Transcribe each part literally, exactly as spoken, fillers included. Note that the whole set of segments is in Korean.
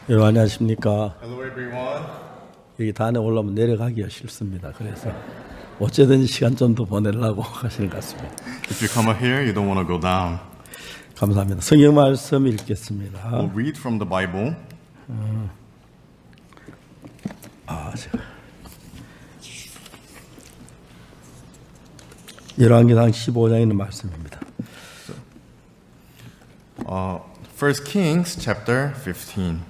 여러분 안녕하십니까? Hello everyone. 여기 단에 올라오면 내려가기가 싫습니다. 그래서 어쨌든 시간 좀 더 보내려고 하시는 것 같습니다. If you come up here, you don't want to go down. 감사합니다. 성경 말씀 읽겠습니다. We'll read from the Bible. 어, 아, 제가 열왕기상 십오 장에 있는 말씀입니다. Uh, First Kings chapter fifteen.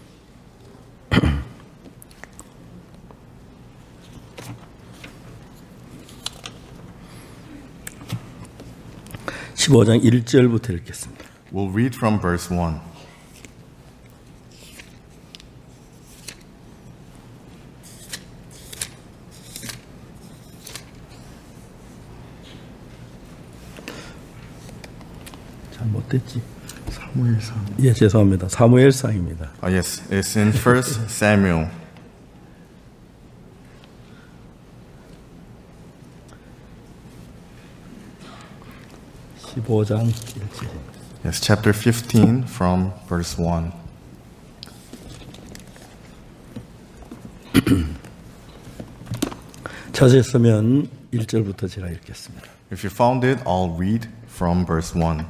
십오 장 일 절부터 읽겠습니다. We'll read from verse one. 잘못됐지? 사무엘상. 예, 죄송합니다. 사무엘상입니다. Oh yes, it's in First Samuel. 십오 장 일 절. Yes, chapter fifteen from verse one. 찾으셨으면 일 절부터 제가 읽겠습니다. If you found it, I'll read from verse one.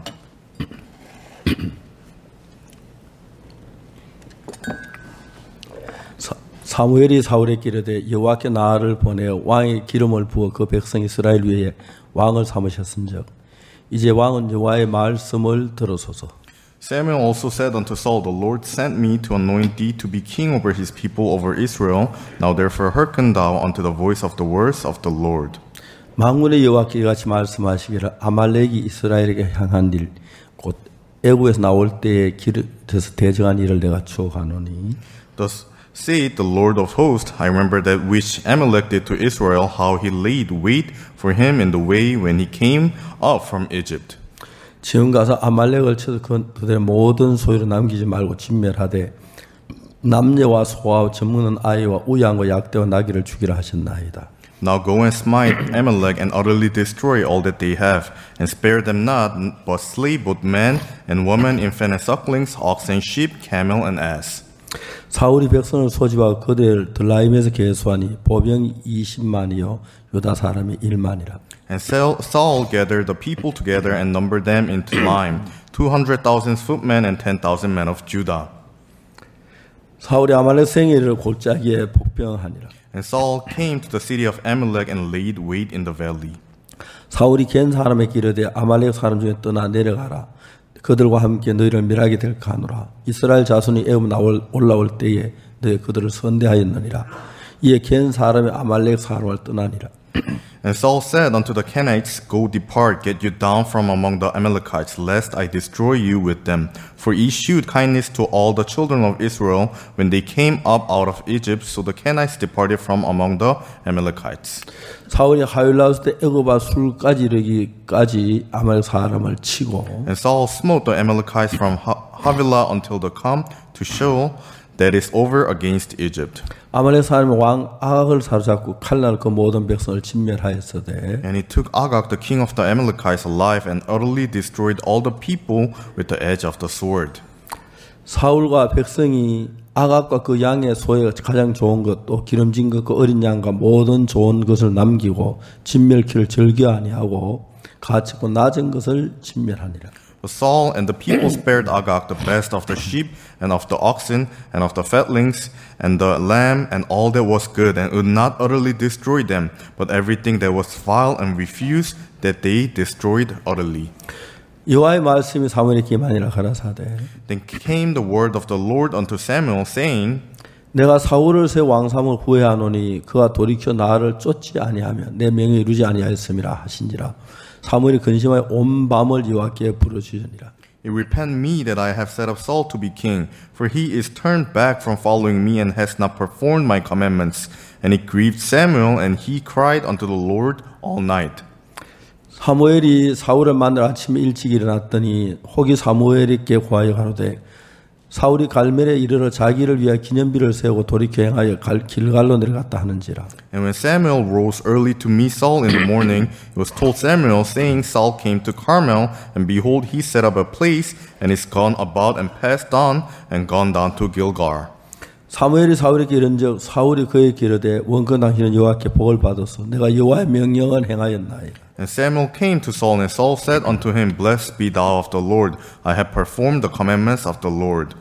사, 사무엘이 사울에게 이르되 여호와께 나를 보내어 왕의 기름을 부어 그 백성 이스라엘 위에 왕을 삼으셨은즉 이제 왕은 여호와의 말씀을 들으소서. Samuel also said unto Saul, The Lord sent me to anoint thee to be king over his people over Israel. Now therefore hearken thou unto the voice of the words of the Lord. 만군의 여호와께 이같이 말씀하시기를 아말렉이 이스라엘에게 향한 일 곧 애굽에서 나올 때에 길에서 대적한 일을 내가 추억하노니 Thus saith the Lord of hosts, I remember that which Amalek did to Israel, how he laid wait for him in the way when he came up from Egypt. 지금 가서 아말렉을 쳐서 그, 그들의 모든 소유를 남기지 말고 진멸하되 남녀와 소와 젖먹는 아이와 우양과 약대와 나귀를 죽이라 하셨나이다. Now go and smite Amalek and utterly destroy all that they have, and spare them not, but slay both men and women, infant and sucklings, ox and sheep, camel and ass. 사울이 백성을 소집하고 그들을 들라임에서 계수하니 보병이 이십만이요 유다 사람이 일만이라. And Saul gathered the people together and numbered them into Lime, two hundred thousand footmen and ten thousand men of Judah. 사울이 아말렉 생애를 골짜기에 복병하니라. And Saul came to the city of Amalek and laid wait in the valley. 사울이 겐 사람에게 이르되 아말렉 사람 중에 떠나 내려가라. 그들과 함께 너희를 멸하게 될까 하노라. 이스라엘 자손이 애굽 나올 올라올 때에 너희 그들을 선대하였느니라. 이에 겐 사람이 아말렉 사람을 떠나니라. And Saul said unto the Kenites, Go depart, get you down from among the Amalekites, lest I destroy you with them. For ye shewed kindness to all the children of Israel when they came up out of Egypt. So the Kenites departed from among the Amalekites. 사울이 하윌 나왔을 때 애굽아 술까지 이르기까지 아말렉 사람을 치고 And Saul smote the Amalekites from Havilah until the come to Sheol, that is over against Egypt. 아말렉 사람이 왕 아각을 사로잡고 칼날 그 모든 백성을 진멸하였으되 And he took Agag, the king of the Amalekites, alive and utterly destroyed all the people with the edge of the sword. 사울과 백성이 아각과 그 양의 소에 가장 좋은 것 또 기름진 것 그 어린 양과 모든 좋은 것을 남기고 진멸키를 즐겨 아니하고 가치고 낮은 것을 진멸하니라. But Saul and the people spared Agag the best of the sheep and of the oxen and of the fatlings and the lamb and all that was good, and would not utterly destroy them, but everything that was vile and refused, that they destroyed utterly. 여호와의 말씀이 사무엘에게 임하니라 가라사대 Then came the word of the Lord unto Samuel, saying, 내가 사울을 새 왕삼을 후회하노니 그가 돌이켜 나를 쫓지 아니하면 내 명이 이루지 아니하였음이라 하신지라. 사무엘이 근심하여 온 밤을 여호와께 부르짖으니라. It repent me that I have set up Saul to be king, for he is turned back from following me and has not performed my commandments. And it grieved Samuel, and he cried unto the Lord all night. 사무엘이 사울을 만나 아침에 일찍 일어났더니 혹이 사무엘에게 구하여 가로되 사울이 갈멜에 이르러 자기를 위하여 기념비를 세우고 돌이켜 행하여 갈, 길갈로 내려갔다 하는지라. And when Samuel rose early to meet Saul in the morning, it was told Samuel, saying, Saul came to Carmel, and behold, he set up a place, and is gone about and passed on, and gone down to Gilgal. 사무엘이 사울에게 이른즉 사울이 그에게 이르되 원컨 당신은 여호와께 복을 받아서 내가 여호와의 명령을 행하였나이다. And Samuel came to Saul, and Saul said unto him, Blessed be thou of the Lord, I have performed the commandments of the Lord.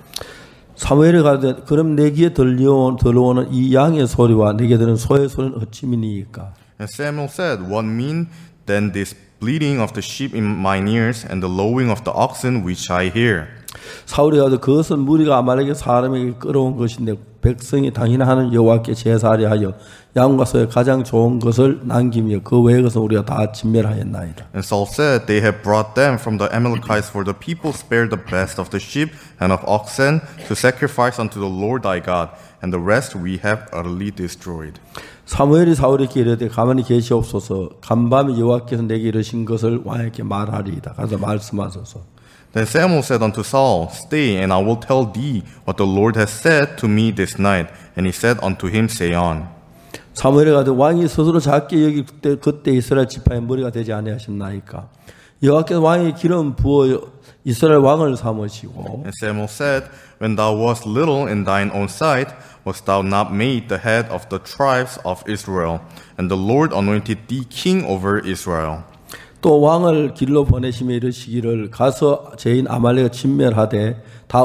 사무엘이 가되 그럼 내 귀에 들려온, 들어오는 이 양의 소리와 내게 들은 소의 소리는 어찌 미니이까? And Samuel said, What mean then this bleating of the sheep in mine ears, and the lowing of the oxen which I hear? 사울이 가되 그것은 무리가 아말렉의 사람에게 끌어온 것인데 백성이 당신이 하는 여호와께 제사하려 하여 양과 소의 가장 좋은 것을 남기며 그 외의 것은 우리가 다 진멸하였나이다. And Saul said, They have brought them from the Amalekites, for the people spared the best of the sheep and of oxen to sacrifice unto the Lord thy God, and the rest we have utterly destroyed. 사무엘이 사울에게 이르되 가만히 계시옵소서. 간밤에 여호와께서 내게 이르신 것을 왕에게 말하리이다. 가서 말씀하소서. Then Samuel said unto Saul, Stay, and I will tell thee what the Lord has said to me this night. And he said unto him, Say on. 사무엘이 가되 왕이 스스로 작게 여기 그때, 그때 이스라엘 지파의 머리가 되지 아니하셨나이까? 여호와께서 왕에게 기름 부어 이스라엘 왕을 삼으시고. And Samuel said, When thou wast little in thine own sight, wast thou not made the head of the tribes of Israel? And the Lord anointed thee king over Israel. 또 왕을 길로 보내시며 이르시기를 가서 죄인 아말렉을 진멸하되 다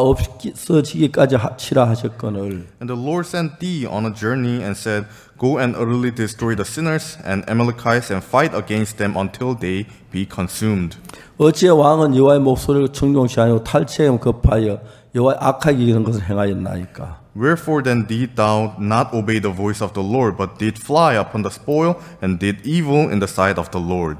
없어지기까지 치라 하셨거늘. And the Lord sent thee on a journey and said, Go and utterly destroy the sinners and Amalekites and fight against them until they be consumed. 어찌에 왕은 여호와의 목소리를 청종시 아니고 탈취에 급하여 여호와의 악하게 여기는 것을 행하였나이까? Wherefore then didst thou not obey the voice of the Lord, but did fly upon the spoil and did evil in the sight of the Lord?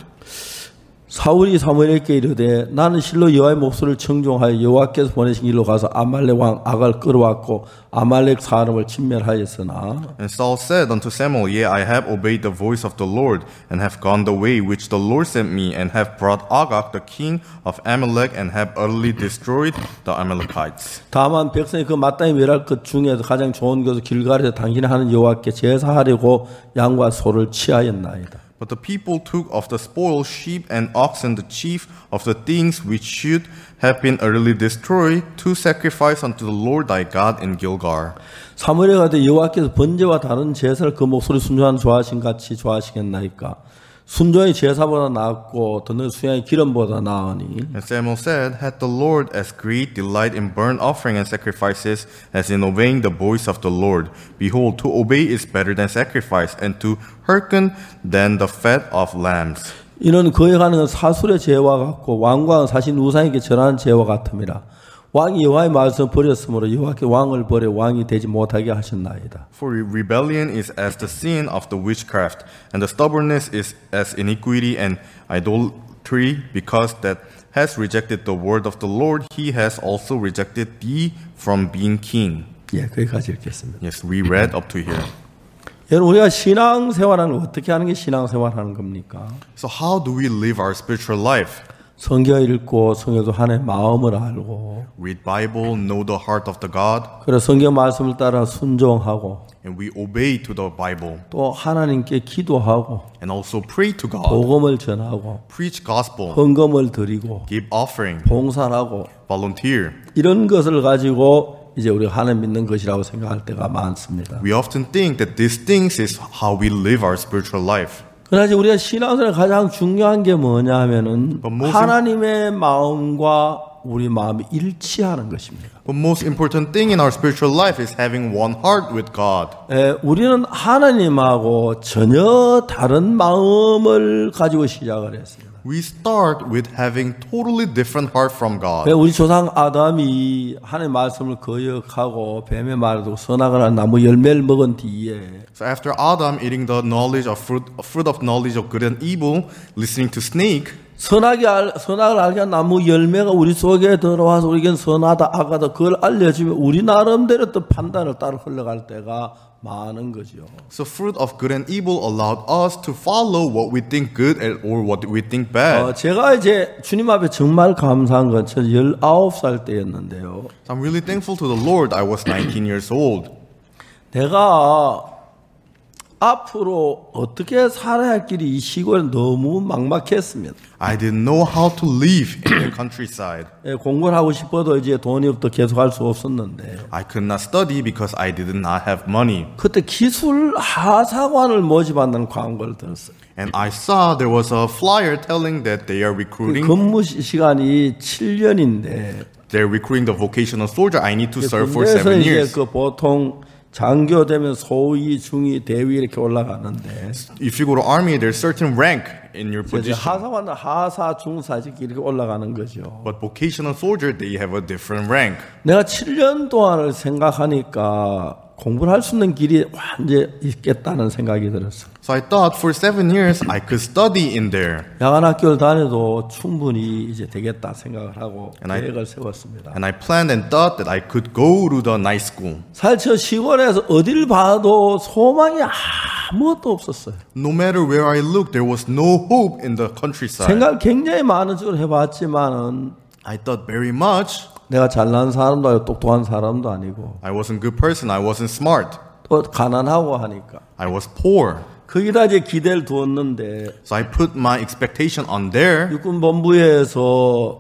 사울이 사무엘에게 이르되 나는 실로 여호와의 목소리를 청종하여 여호와께서 보내신 길로 가서 아말렉 왕 아갈 끌어왔고 아말렉 사람을 진멸하였으나. And Saul said unto Samuel, Yea, I have obeyed the voice of the Lord, and have gone the way which the Lord sent me, and have brought Agag the king of Amalek, and have utterly destroyed the Amalekites. 다만 백성이 그 마땅히 멸할 것 중에서 가장 좋은 것을 길갈에서 당신이 하는 여호와께 제사하려고 양과 소를 취하였나이다. But the people took of the spoil sheep and oxen, the chief of the things which should have been utterly destroyed, to sacrifice unto the Lord thy God in Gilgal. 사무엘에 가되 여호와께서 번제와 다른 제사를 그 목소리 순종한 좋아하신 같이 좋아하시겠나이까? 순종의 제사보다 나았고 듣는 수양의 기름보다 나으니. And Samuel said, Had the Lord as great delight in burnt offering and sacrifices as in obeying the voice of the Lord? Behold, to obey is better than sacrifice, and to hearken than the fat of lambs. 이는 그에 가는 사술의 죄와 같고 왕과 사신 우상에게 절하는 죄와 같음이라. 왕이 여호와의 말씀을 버렸으므로 여호와께 왕을 버려 왕이 되지 못하게 하셨나이다. For rebellion is as the sin of the witchcraft, and the stubbornness is as iniquity and idolatry, because that has rejected the word of the Lord, he has also rejected thee from being king. 예, 거기까지 읽겠습니다. Yes, we read up to here. 여러분, 우리가 신앙생활하는 걸 어떻게 하는 게 신앙생활하는 겁니까? So how do we live our spiritual life? 성경 읽고 성경도 하나님의 마음을 알고 Read Bible, know the heart of the God, 그래 성경 말씀을 따라 순종하고 and we obey to the Bible, 또 하나님께 기도하고 and also pray to God, 복음을 전하고 preach gospel, 헌금을 드리고 give offering, 봉사하고 volunteer. 이런 것을 가지고 이제 우리가 하나님 믿는 것이라고 생각할 때가 많습니다. We often think that these things is how we live our spiritual life. 그러나 우리가 신앙생활 가장 중요한 게 뭐냐 하면은 하나님의 마음과 우리 마음이 일치하는 것입니다. But most important thing in our spiritual life is having one heart with God. 에, 우리는 하나님하고 전혀 다른 마음을 가지고 시작을 했습니다. We start with having totally different heart from God. 우리 조상 아담이 하나님의 말씀을 거역하고 뱀의 말을 듣고 선악을 한 나무 열매를 먹은 뒤에 So after Adam eating the knowledge of fruit, fruit of knowledge of good and evil, listening to snake, 선악이 알, 선악을 알게 한 나무 열매가 우리 속에 들어와서 우리에겐 선하다 악하다 그걸 알려주면 우리 나름대로 또 판단을 따라 흘러갈 때가 많은 거죠. So fruit of good and evil allowed us to follow what we think good or what we think bad. 어, 제가 이제 주님 앞에 정말 감사한 건 저는 열아홉 살 때였는데요. So I'm really thankful to the Lord. I was nineteen years old. 내가 앞으로 어떻게 살아야 할 길이 이 시골에 너무 막막했습니다. I didn't know how to live in the countryside. 예, 공부를 하고 싶어도 이제 돈이 없어 계속 할 수 없었는데 I could not study because I did not have money. 그때 기술 하사관을 모집한다는 광고를 들었어요. And I saw there was a flyer telling that they are 그 recruiting. 근무 시- 시간이 칠 년인데 They're recruiting the vocational soldier. I need to serve for 군대에서 seven 이제 years. 그 보통 장교되면 소위, 중위, 대위 이렇게 올라가는데 If you go to army, there's certain rank in your 이제 position. 하사관은 하사, 중사 이렇게 올라가는 거죠. But vocational soldier, they have a different rank. 내가 칠 년 동안을 생각하니까 공부를 할 수 있는 길이 완전히 있겠다는 생각이 들었어요. So I thought for seven years I could study in there. 야간 학교를 다녀도 충분히 이제 되겠다 생각을 하고 And I- 계획을 세웠습니다. And I planned and thought that I could go to the night school. 사실 저 시골에서 어딜 봐도 소망이 아무것도 없었어요. No matter where I looked, there was no hope in the countryside. 생각을 굉장히 많은 쪽으로 해봤지만은 I thought very much. 내가 잘난 사람도 아니고 똑똑한 사람도 아니고 I wasn't a good person. I wasn't smart. 또 가난하고 하니까 I was poor. 거기다 이제 기대를 두었는데 So I put my expectation on there. 육군본부에서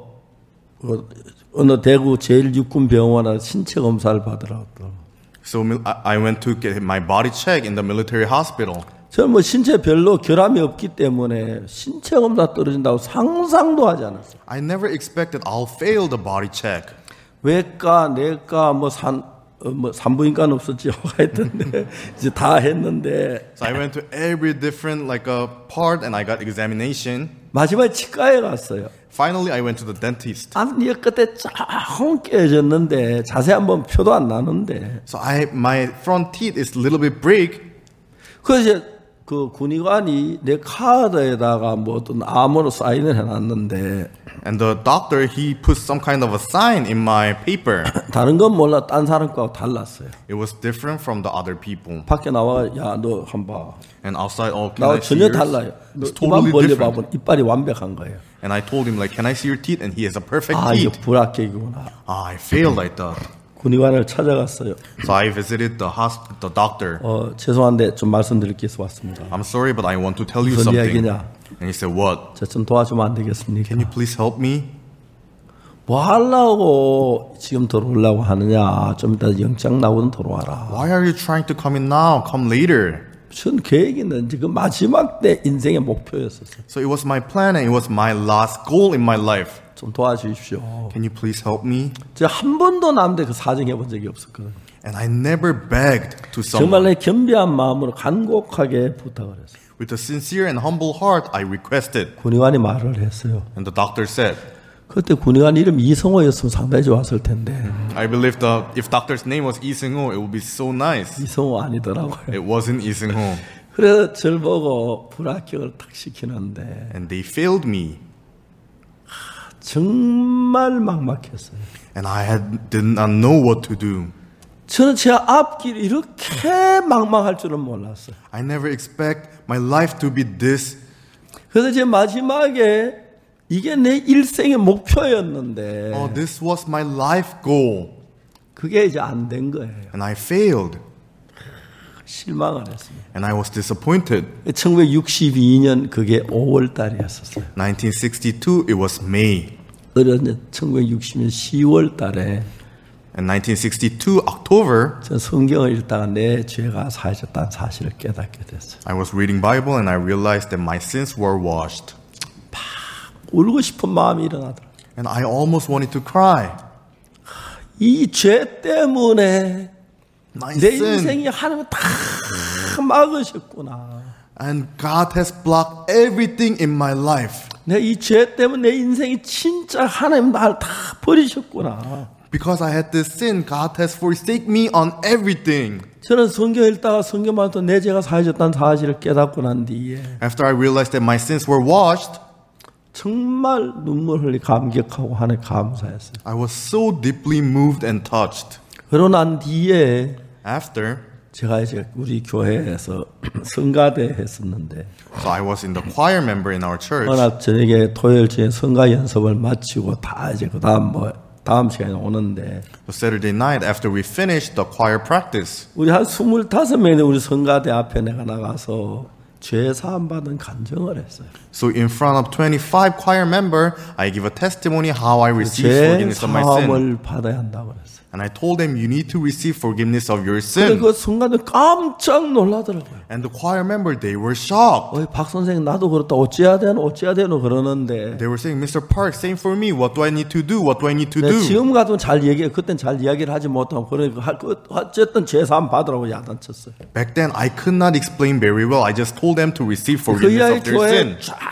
그 어느 대구 제일육군병원에 신체 검사를 받으러 왔더라고요. So mil- I I went to get my body check in the military hospital. 저는 뭐 신체 별로 결함이 없기 때문에 신체 검사 떨어진다고 상상도 하지 않았어요. I never expected I'll fail the body check. 외과, 내과, 뭐 산, 어, 뭐 산부인과는 없었지. 하여튼 이제 다 했는데 So I went to every different like a part and I got examination. 마지막에 치과에 갔어요. Finally, I went to the dentist. 앞니 끝에 조금 깨졌는데 자세한 번 표도 안 나는데 So I my front teeth is a little bit break. 그래서 이제 그 군의관이 내 카드에다가 뭐 어떤 암호로 사인을 해놨는데 And the doctor, he put some kind of a sign in my paper. 다른 건 몰라 딴 사람 거하고 달랐어요. It was different from the other people. 밖에 나와 야 너 한번 봐. And outside, oh, can 나와 I see 전혀 yours? 달라요. 너 It's 입만 totally 벌려봐보면 different. 이빨이 완벽한 거예요. And I told him, like, can I see your teeth? And he has a perfect 아 이거 teeth. 불합격이구나. Ah, I failed, I thought. 군의관을 찾아갔어요. So I visited the hosp- the doctor. 어 죄송한데 좀 말씀드릴 게 있어 왔습니다. I'm sorry, but I want to tell you 무슨 something. 이야기냐? And he said, what? 저 좀 도와주면 안 되겠습니까? Can you please help me? 뭐 하려고 지금 들어오려고 하느냐? 좀 이따 영장 나오든 들어와라. Why are you trying to come in now? Come later. 전 계획이 있는지 그 마지막 때 인생의 목표였었어요. So it was my plan and it was my last goal in my life. 좀 도와주십시오. Can you please help me? 제가 한 번도 남한테 그 사정해 본 적이 없었거든요. And I never begged to 정말 someone. 내 겸비한 마음으로 간곡하게 부탁을 했어요. With a sincere and humble heart, I requested. 군의관이 말을 했어요. And the doctor said, 그때 군의관 이름 이성호였으면 상당히 좋았을 텐데 I believe the if doctor's name was Lee Seung-ho, it would be so nice. 이성호 아니더라고요. It wasn't Lee Seung-ho. 그래서 절 보고 불합격을 탁 시키는데 And they failed me. 정말 막막했어요. And I had, did not know what to do. 저는 제 앞길이 이렇게 막막할 줄은 몰랐어요. I never expect my life to be this. 그래서 제 마지막에 이게 내 일생의 목표였는데 Oh, this was my life goal. 그게 이제 안 된 거예요. And I failed. 실망을 했습니다. And I was disappointed. 천구백육십이 년 그게 오월 달이었었어요. nineteen sixty-two, it was May. 어렸는데 천구백육십 년 시월 달에 In nineteen sixty-two, October, 전 성경을 읽다가 내 죄가 사해졌다는 사실을 깨닫게 됐어요. I was reading Bible and I realized that my sins were washed. 울고 싶은 마음이 일어나더라고요. And I almost wanted to cry. 이 죄 때문에 My 내 sin. 인생이 하나님 다 막으셨구나. And God has blocked everything in my life. 내 이 죄 때문에 내 인생이 진짜 하나님 날 다 버리셨구나. Because I had this sin, God has forsaken me on everything. 저는 성경 읽다가 성경 말도 내 죄가 사해졌다는 사실을 깨닫고 난 뒤에 After I realized that my sins were washed, 정말 눈물 흘리 감격하고 하나님 감사했어요. I was so deeply moved and touched. 그러고 난 뒤에 After, 제가 이제 우리 교회에서 성가대 했었는데 so I was in the choir member in our church. 어느 날 저녁에 토요일 중에 성가 연습을 마치고 다 이제 그 다음 뭐 다음 시간에 오는데 So Saturday night, after we finished the choir practice, 우리 한 스물다섯 명이 우리 성가대 앞에 내가 나가서 죄 사함 받은 간증을 했어요. so in front of twenty-five choir member, I give a testimony how I received 죄 forgiveness of my sin. 사함을 받아야 한다고 그랬어요. And I told them, you need to receive forgiveness of your 근데 sin. 그 성가대 깜짝 놀라더라고요. And the choir member, they were shocked. 어이 박 선생 나도 그렇다 어찌해야 되노 어찌해야 되노 그러는데 They were saying, Mister Park, same for me. What do I need to do? What do I need to 내 do? 지금 같으면 잘 얘기해. 그땐 잘 이야기를 하지 못하고 그러니까 할 거- 어쨌든 제사함 받으라고 야단쳤어요. Back then, I could not explain very well. I just told them to receive 그 forgiveness 이야기 of their 교회에 sin. 쫙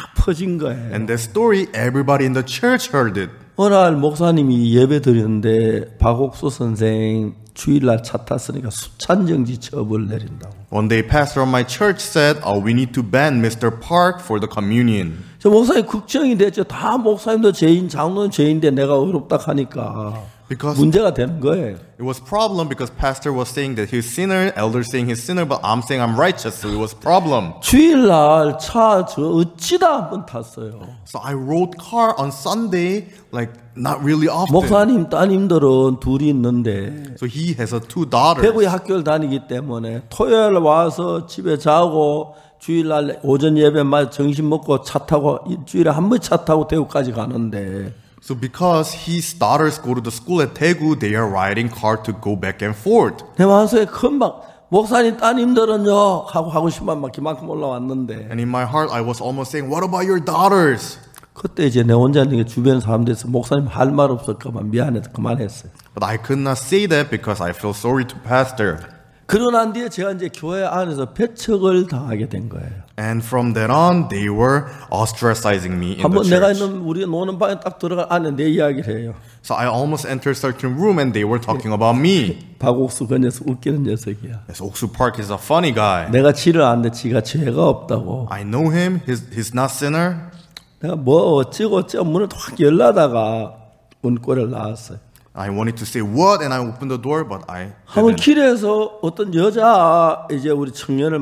퍼진 거예요. And that story, everybody in the church heard it. 어느 날 목사님이 예배 드리는데 박옥수 선생 주일날 차 탔으니까 수찬정지 처벌 내린다고. One day, pastor of my church said, oh, we need to ban Mister Park for the communion. 저 목사님 걱정이 됐죠. 다 목사님도 죄인, 장로는 죄인데 내가 어렵다 하니까 Because 문제가 되는 거예요. it was problem because pastor was saying that he's sinner, elder saying he's sinner, but I'm saying I'm righteous, so it was problem. 주일날 차 저 어찌다 한번 탔어요. So I rode car on Sunday, like not really often. 목사님 따님들은 둘이 있는데 So he has a two daughters. 대구에 학교를 다니기 때문에 토요일 와서 집에 자고 주일날 오전 예배만 점심 먹고 차 타고 일주일에 한 번 차 타고 대구까지 가는데 So because his daughters go to the school at Daegu, they are riding car to go back and forth. 내 마음속에 금방 목사님 따님들은요 하고 하고 싶으면 막 그만큼 올라왔는데 And in my heart, I was almost saying, what about your daughters? 그때 이제 내 혼자 있는 게 주변 사람들에서 목사님 할 말 없을까봐 미안해서 그만했어요. But I could not say that because I feel sorry to pastor. 그러고 난 뒤에 제가 이제 교회 안에서 배척을 당하게 된 거예요. And from then on, they were ostracizing me in the 한번 내가 church. 있는 우리 노는 방에 딱 들어가 안에 내 이야기를 해요. So I almost entered a certain room and they were talking about me. 박옥수 그 녀석 웃기는 녀석이야. Yes, Oksu Park is a funny guy. 내가 지를 아는데 지가 죄가 없다고. I know him. He's, he's not sinner. 내가 뭐 어찌고 어찌고 문을 확 열라다가 문고리를 나왔어요. I wanted to say what and I opened the door, but I 한번 didn't. 길에서 어떤 여자 이제 우리 청년을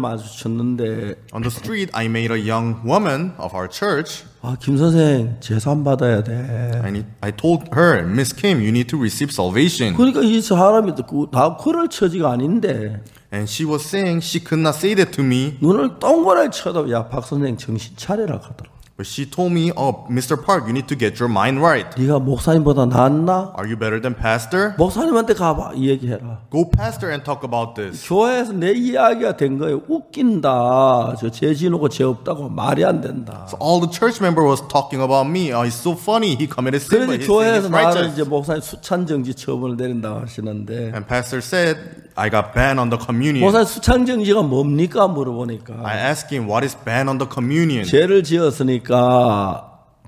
마주쳤는데 On the street, I met a young woman of our church. 아, 김 선생 재산 받아야 돼. And I told her, Miss Kim, you need to receive salvation. 그러니까 이 사람이 다 그럴 처지가 아닌데 And she was saying she could not say that to me. 눈을 동그랗게 쳐다보. 야, 박 선생 정신 차리라 하더라고. But she told me, oh, Mister Park, you need to get your mind right. 네가 목사님보다 낫나? Are you better than pastor? 목사님한테 가봐. 이 얘기해라. Go pastor and talk about this. 교회에서 내 이야기가 된 거예요. 웃긴다. 저 죄 지놓고 죄 없다고 말이 안 된다. So all the church member was talking about me. Oh, he's so funny. He committed sin, 그래서 but he's saying 교회에서 he's 나를 righteous. 이제 목사님 수찬정지 처분을 내린다고 하시는데 And pastor said, I got banned on the communion. 목사님 수찬정지가 뭡니까 물어보니까 I asked him, what is banned on the communion? 죄를 지었으니까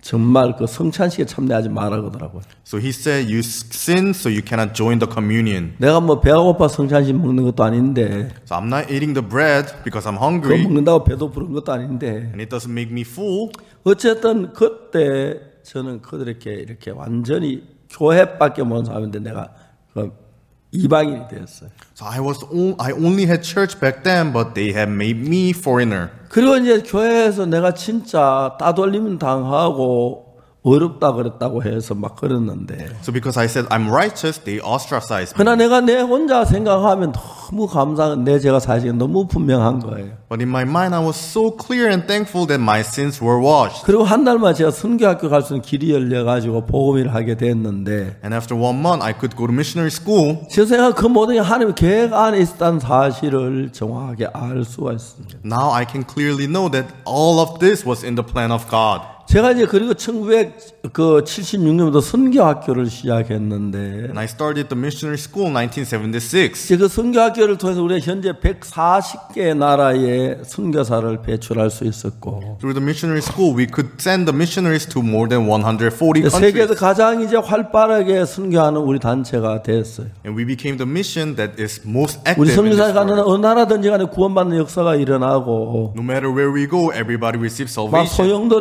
정말 그 성찬식에 참여하지 말아 그러더라고요. So he said, you sin, so you cannot join the communion. 내가 뭐 배가 고파 성찬식 먹는 것도 아닌데 So I'm not eating the bread because I'm 그거 hungry, 먹는다고 배도 부른 것도 아닌데 and it doesn't make me full. 어쨌든 그때 저는 그들에게 이렇게 완전히 교회밖에 못 사는데 내가 그 이방인이 되었어요. So I was, on, I only had church back then, but they had made me foreigner. 그리고 이제 교회에서 내가 진짜 따돌림 당하고 어렵다 그랬다고 해서 막 그랬는데 So because I said I'm righteous, they ostracized me. 그러나 내가 내 혼자 생각하면 너무 감사한 내 죄가 사실 너무 분명한 거예요. But in my mind, I was so clear and thankful that my sins were washed. 그리고 한 달만 제가 선교학교 갈 수 있는 길이 열려가지고 복음을 하게 됐는데 And after one month, I could go to missionary school. 제 생각 그 모든 게 하나님의 계획 안에 있다는 사실을 정확하게 알 수가 있습니다. Now I can clearly know that all of this was in the plan of God. 제가 이제 그리고 천구백칠십육 년부터 선교학교를 시작했는데 And I started the missionary school in nineteen seventy-six. 이제 그 선교학교를 통해서 우리가 현재 백사십 개 나라에 선교사를 배출할 수 있었고 Through the missionary school, we could send the missionaries to more than one hundred forty 세계에서 countries. 가장 이제 활발하게 선교하는 우리 단체가 됐어요. And we became the mission that is most 우리 active in this 선교사에 가는 world. 어느 나라든지 간에 구원받는 역사가 일어나고 No matter where we go, everybody receives 막 salvation. 소용돌이가 치고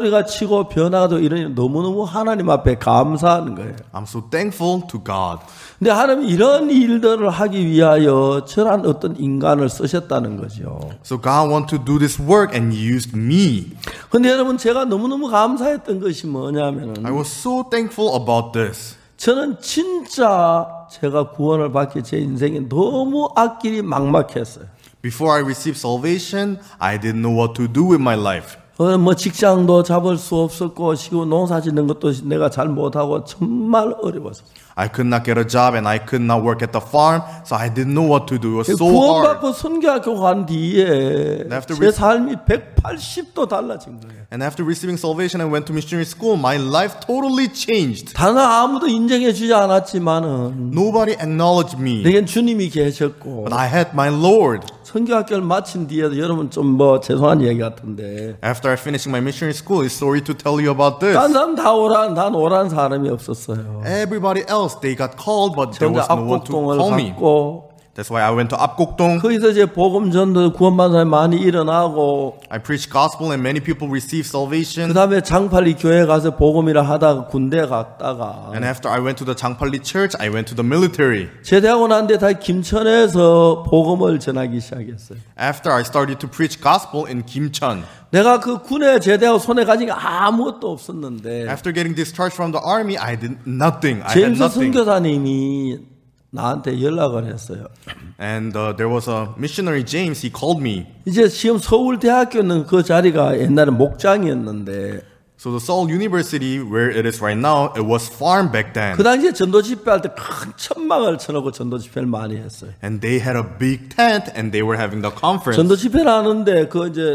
바뀌어지고 변화가 되고 이러니 너무너무 하나님 앞에 감사하는 거예요. I'm so thankful to God. 근데 하나님이 이런 일들을 하기 위하여 저런 어떤 인간을 쓰셨다는 거죠. So God want to do this work and used me. 근데 여러분 제가 너무너무 감사했던 것이 뭐냐면은 I was so thankful about this. 저는 진짜 제가 구원을 받기 제 인생이 너무 앞길이 막막했어요. Before I received salvation, I didn't know what to do with my life. 어, 뭐 직장도 잡을 수 없었고 시고 농사 짓는 것도 내가 잘 못하고 정말 어려웠어요. I could not get a job and I could not work at the farm, so I didn't know what to do. It was so hard. 구원받고 선교학교 간 뒤에 After 제 re- 삶이 백팔십 도 달라진 거예요. And after receiving salvation, I went to missionary school. My life totally changed. 단 아무도 인정해 주지 않았지만은 Nobody acknowledged me, 내겐 주님이 계셨고 but I had my Lord. 선교학교를 마친 뒤에도 여러분 좀 뭐 죄송한 얘기 같은데 After I finished my missionary school, it's sorry to tell you about this. 딴 사람 다 오란 단 오란 사람이 없었어요. Everybody else, they got called, but there 혼자 was no one to 압곡동을 call me. 갔고 That's why I went to Apgokdong. 거기서 이제 복음 전도 구원받은 사람이 많이 일어나고 I preached gospel and many people received 그 salvation. 다음에 장팔리 교회 가서 복음이라 하다가 군대 갔다가 And after I went to the Changpali church, I went to the military. 제대하고 난 뒤에 다 김천에서 복음을 전하기 시작했어요. After I started to preach gospel in Kimcheon. 내가 그 군에 제대하고 손에 가진 게 아무것도 없었는데 After getting discharged from the army, I did nothing. I had 제임스 nothing. 선교사님이 나한테 연락을 했어요. And uh, there was a missionary, James, he called me. 이제 지금 서울대학교는 그 자리가 옛날에 목장이었는데 So the Seoul University, where it is right now, it was farm back then. 그 당시에 전도 집회할 때 큰 천막을 쳐놓고 전도 집회를 많이 했어요. And they had a big tent and they were having the conference. 전도 집회를 하는데 그 이제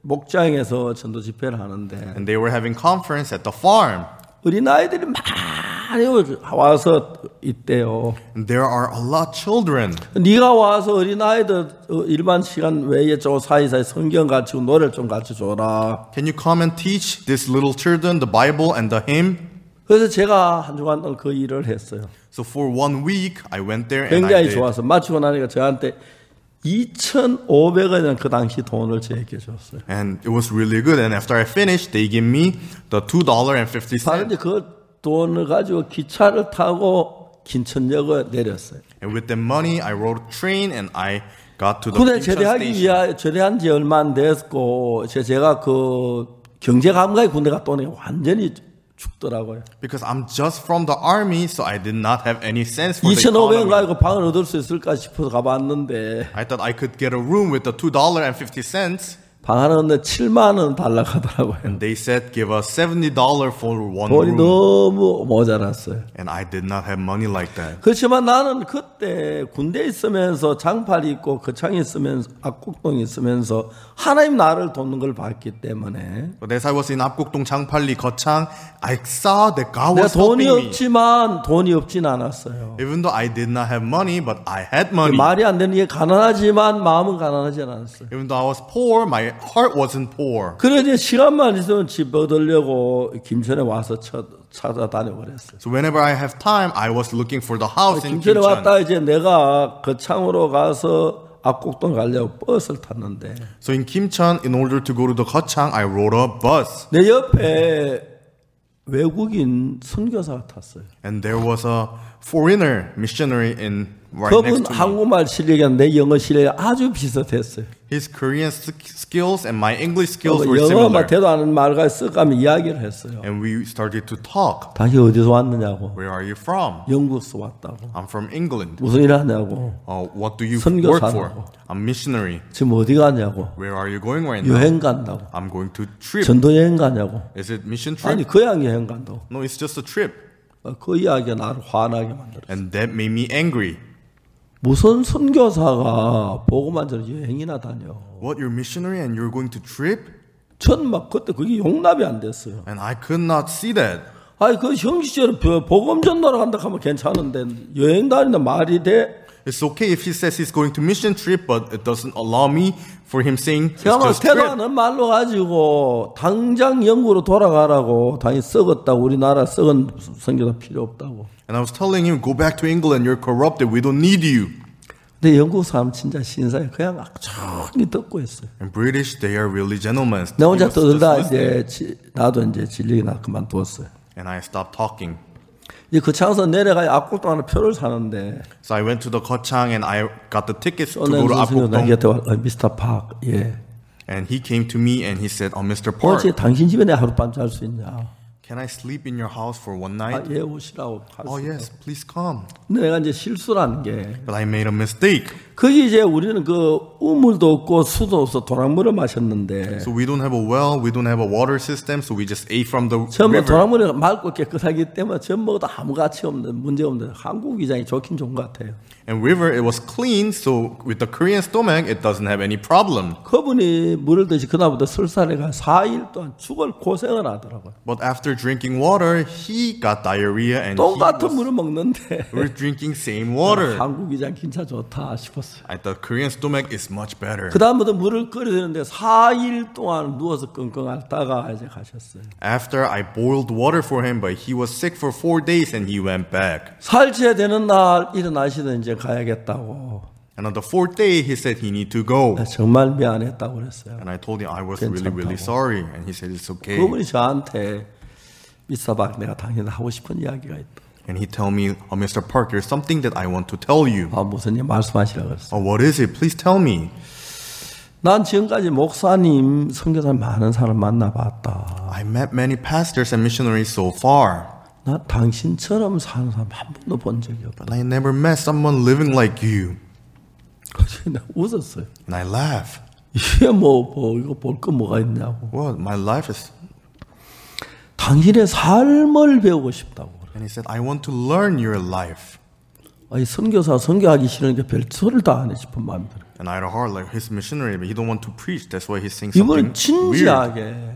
목장에서 전도 집회를 하는데 And they were having conference at the farm. 어린아이들이 많이 와서 있대요. And there are a lot of children. 네가 와서 어린아이들 일반 시간 외에 저 사이사이 성경 가르치고 노래를 좀 가르쳐줘라. Can you come and teach these little children the Bible and the hymn? 그래서 제가 한 주간 동안 그 일을 했어요. So for one week, I went there and I 굉장히 did. 좋아서 마치고 나니까 저한테 이천오백 원이라는 그 당시 돈을 저에게 줬어요. And it was really good. And after I finished, they gave me the two dollars and fifty cents. 그런데 그 돈을 가지고 기차를 타고 김천역에 내렸어요. And with the money, I rode a train and I got to the 군에 Kimcheon 제대하기 station. 위하 제대한 지 얼마 안 됐고 제가 그 경제 감각의 군대 갔다 오니 완전히 죽더라고요. Because I'm just from the army, so I did not have any sense for the 이천오백 원 economy. 가지고 방을 얻을 수 있을까 싶어서 가봤는데 I thought I could get a room with the two dollars and fifty cents. 방 하나 얻는데 칠만 원 달라고 하더라고요. And they said give us seventy dollars for one 돈이 room. 너무 모자랐어요. And I did not have money like that. 그렇지만 나는 그때 군대에 있으면서 장팔이 있고 거창이 있으면서 압곡동이 있으면서 하나님 나를 돕는 걸 봤기 때문에 But as I was in Apgokdong, Changpali, Gochang, I saw that God 내가 was 돈이 helping me. 없지만 돈이 없진 않았어요. Even though I did not have money, but I had money. 말이 안 되는 게 가난하지만 마음은 가난하지 않았어요. Even though I was poor, my heart wasn't poor. 그래 이제 시간만 있으면 집 얻으려고 김천에 와서 쳐, 찾아다녀 그랬어요. So whenever I have time, I was looking for the house in 김천에 Kimcheon. 왔다 이제 내가 거창으로 가서 압곡동 가려고 버스를 탔는데 So in Kimcheon, in order to go to the Gochang, I rode a bus. 내 옆에 외국인 선교사가 탔어요. And there was a foreigner missionary in right 그분 next to me. 한국말 실력이랑 내 영어 실력이 아주 비슷했어요. His Korean s- skills and my English skills were 영어만 similar. 대도 않은 말과 쓱하면 이야기를 했어요. And we started to talk. 당신 어디서 왔느냐고. Where are you from? 영국에서 왔다고. I'm from England. 무슨 일 하냐고. Uh, what do you 선교사라고. work for? I'm missionary. 지금 어디 가냐고. Where are you going right now? 여행 간다고. I'm going to trip. 전도 여행 가냐고. Is it mission 아니 trip? 그냥 여행 간다고. No, it's just a trip. 그 이야기가 나를 화나게 만들었어요. And that made me angry. 무슨 선교사가 보고만 전에 여행이나 다녀. What, you're missionary and you're going to trip? 전 막 그때 그게 용납이 안 됐어요. And I could not see that. 아니 그 형식적으로 복음 전도를 한다 하면 괜찮은데 여행 다닌다 말이 돼? It's okay if he says he's going to mission trip, but it doesn't allow me for him saying it's 제가 막 just 태도 trip. 않은 말로 가지고 당장 영국으로 돌아가라고 당연히 썩었다고 우리나라 썩은 선교사 필요 없다고. And I was telling him, go back to England, you're corrupted, we don't need you. 근데 영국 사람 진짜 신사에 그냥 조용히 듣고 있어요. In British, they are really gentlemen. 내 혼자 He was just 떠들다 listening. 이제 지, 나도 이제 질리게 나 그만두었어요. And I stopped talking. 이제 그 창에서 내려가 압곡동 하는 표를 사는데 So I went to the Kochang and I got the tickets to go 오늘 to 선생님 나 Apokdong. 곁에 와, 어, 미스터 박, 예. And he came to me and he said, "Oh, Mister Park, 어제 당신 집에 내 하룻밤 잘 수 있냐? can I sleep in your house for one 아, night?" 예, 오시라고. 할 Oh 수 yes, please come. 근데 내가 이제 실수라는 게 But I made a mistake. 거기 이제 우리는 그 우물도 없고 수도 없어 도랑물을 마셨는데 So we don't have a well, we don't have a water system, so we just ate from the 전부 river. 도랑물이 맑고 깨끗하기 때문에 전 먹어도 아무 가치 없는 문제 없는 한국 위장이 좋긴 좋은 것 같아요. And river, it was clean, so with the Korean stomach, it doesn't have any problem. 그분이 물을 드시 그날부터 설사래가 사 일 동안 죽을 고생을 하더라고요. But after drinking water, he got diarrhea and he 똑같은 was, 물을 먹는데 we're drinking same water. 한국 위장 진짜 좋다 싶었어요. I thought Korean stomach is much better. 그 다음부터 물을 끓여야 되는데 사 일 동안 누워서 끙끙 앓다가 이제 가셨어요. After I boiled water for him, but he was sick for four days and he went back. 살찌야 되는 날 일어나시던 이제 가야겠다고. And on the fourth day, he said he need to go. 정말 미안했다고 그랬어요. And I told him I was really, really 괜찮다고. sorry. And he said it's okay. 그분이 저한테 미스터박 내가 당신 하고 싶은 이야기가 있다. And he told me, "Oh, Mister Park, there's something that I want to tell you." 아, 무슨 일 말씀하시라고 그랬어요. Oh, what is it? Please tell me. 난 지금까지 목사님, 선교사 많은 사람 만나봤다. I met many pastors and missionaries so far, 나 당신처럼 사는 사람 한 번도 본 적이 없다. but I never met someone living like you. 그래서 내가 웃었어요. And I laugh. 이게 뭐, 뭐 이거 볼 거 뭐가 있냐고. What? My life is... 당신의 삶을 배우고 싶다고. And he said, I want to learn your life. 아니, 선교사 선교하기 싫으니까 별 소리를 다 안 해 싶은 마음이 들어요. And I had a heart like his missionary, but he don't want to preach. That's why he's saying 이분은 something weird. 진지하게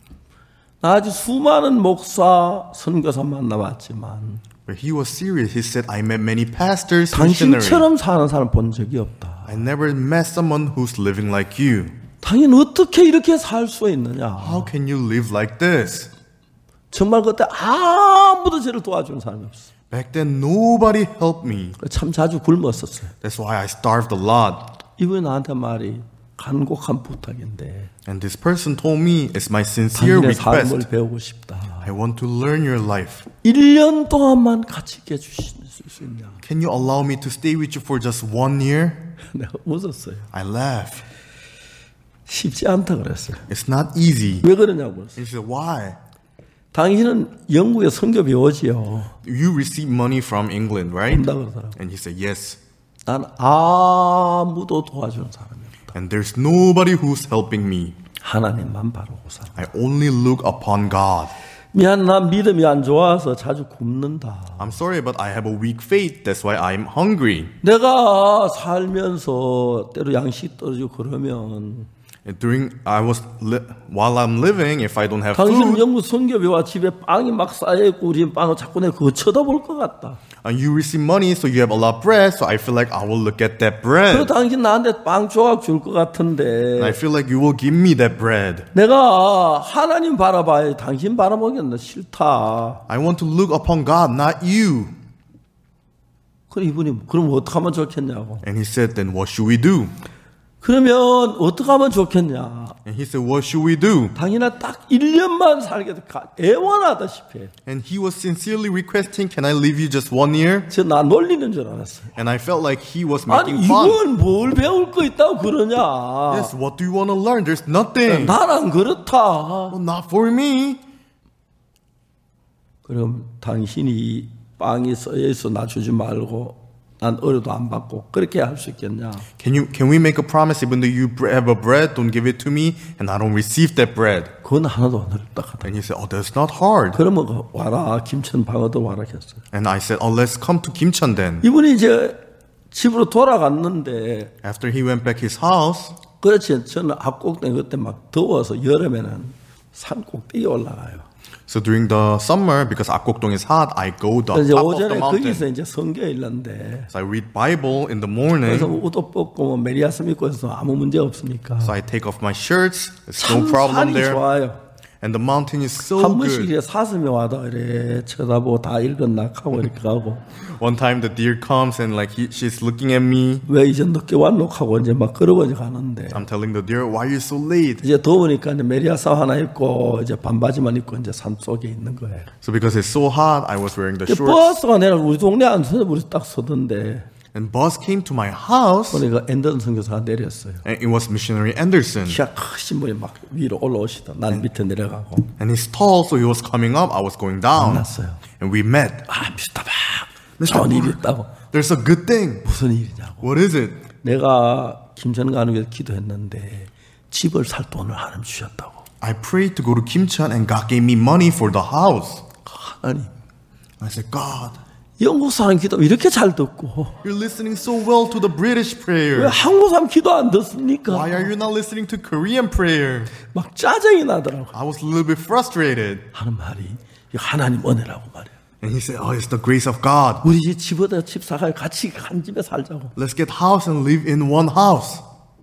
나 아주 수많은 목사 선교사 만나봤지만 But he was serious. He said, I met many pastors, missionaries. 당신처럼 사는 사람 본 적이 없다. I never met someone who's living like you. 당신 어떻게 이렇게 살 수 있느냐? How can you live like this? 정말 그때 아무도 저를 도와주는 사람이 없어. Back then, nobody helped me. 참 자주 굶었었어요. That's why I starved a lot. 이분이 나한테 말이 간곡한 부탁인데 And this person told me, it's my sincere 당신의 삶을 request. 배우고 싶다. I want to learn your life. 일 년 동안만 같이 있게 해주실 수 있냐? Can you allow me to stay with you for just one year? 내가 웃었어요. I laughed. 쉽지 않다 그랬어요. It's not easy. 왜 그러냐고 그랬어요. He said, why? 당신은 영국에 선교 배우지요. You receive money from England, right? 한다 그러더라고. And he said, yes. 난 아무도 도와주는 사람이 없다. And there's nobody who's helping me. 하나님만 바라보고 살아. I only look upon God. 미안, 난 믿음이 안 좋아서 자주 굶는다. I'm sorry, but I have a weak faith. That's why I'm hungry. 내가 살면서 때로 양식 떨어지고 그러면 And during I was li- while I'm living, if I don't have 당신은 food, 영국 선교비와 집에 빵이 막 쌓여있고 우리 빵을 자꾸 내가 그거 쳐다볼 것 같다. and you receive money, so you have a lot of bread. So I feel like I will look at that 그리고 bread. 당신 나한테 빵 조각 줄 것 And I 같은데 feel like you will give me that bread. 내가 하나님 바라봐야 당신 바라보기는 싫다. I want to look upon God, not you. 그럼 이분이 그럼 어떻게 하면 좋겠냐고. And he said, then what should we do? 그러면 어떻게 하면 좋겠냐. And he said, what should we do? 당신아 딱 일 년만 살게 애원하다시피 해. And he was sincerely requesting, can I leave you just one year? 저 나 놀리는 줄 알았어요. And I felt like he was 아니 making fun. 이건 뭘 배울 거 있다고 그러냐. Yes, what do you want to learn? There's nothing. 나랑 그렇다. Well, not for me. 그럼 당신이 빵이 써있어 나 주지 말고 난 어려도 안 받고 그렇게 할 수 있겠냐. Can you can we make a promise even though you bre- have a bread, don't give it to me, and I don't receive that bread? 그건 하나도 안 어렵다 하다. And he said, oh, that's not hard. 그러면 그 와라 김천 방어도 와라 했어요. And I said, oh, let's come to Kimcheon then. 이분이 이제 집으로 돌아갔는데 After he went back his house, 그렇지 저는 앞꼭대 그때 막 더워서 여름에는 산 꼭대기 올라가요. so during the summer, because Akokdong is hot, I go the 그래서 top of the 오전에 mountain. 거기서 이제 성경 읽는데 So I read Bible in the 그래서 morning. 옷도 벗고 뭐 메리아스 입고 해서 아무 문제 없으니까 So I take off my shirts. There's 참 no problem 산이 there. 좋아요. And the mountain is so 한 번씩 good. 이래 사슴이 와도 이래 쳐다보고 다 읽었나 하고 이렇게 가고 One time the deer comes and like he, she's looking at me. 왜 이제 늦게 왔노 하고 이제 막 그러고 이제 가는데 I'm telling the deer, why are you so late? 이제 더우니까 이제 메리아싸 하나 입고 이제 반바지만 입고 이제 산 속에 있는 거예요. So because it's so hot, I was wearing the 이제 shorts. 버스가 내려 우리 동네 안 서서 우리 딱 서던데 And bus came to my house. 보니까 앤던 선교사가 내렸어요. And it was missionary Anderson. 키가 크신 분이 막 위로 올라오시다. 난 밑에 내려가고 And he's tall, so he was coming up. I was going down. 만났어요. And we met. 아 미스터 박 좋은 일이 있다고. There's a good thing. 무슨 일이냐고. What is it? 내가 김천 가는 게 기도했는데 집을 살 돈을 하나님 주셨다고. I prayed to go to Kimcheon and God gave me money for the house. 하나님 I said, God, 영국 사람 기도 이렇게 잘 듣고 you're listening so well to the British 왜 prayer. 한국 사람 기도 안 듣습니까? Why are you not listening to Korean prayer? 막 짜증이 나더라고. I was a little bit frustrated. 하는 말이 이거 하나님 은혜라고 말이야. And he said, oh, it's the grace of God. 우리 집 집어다 집 사가 같이 한 집에 살자고. Let's get house and live in one house.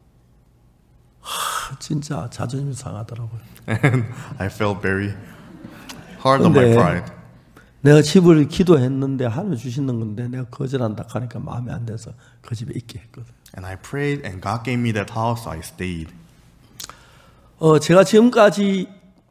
진짜 자존심 상하더라고요. And I felt very hard on my 근데 pride. 내가 집을 기도했는데 하나님 주시는 건데 내가 거절한다 하니까 마음에 안 돼서 그 집에 있게 했거든. And I prayed and God gave me that house, so I stayed. 어 제가 지금까지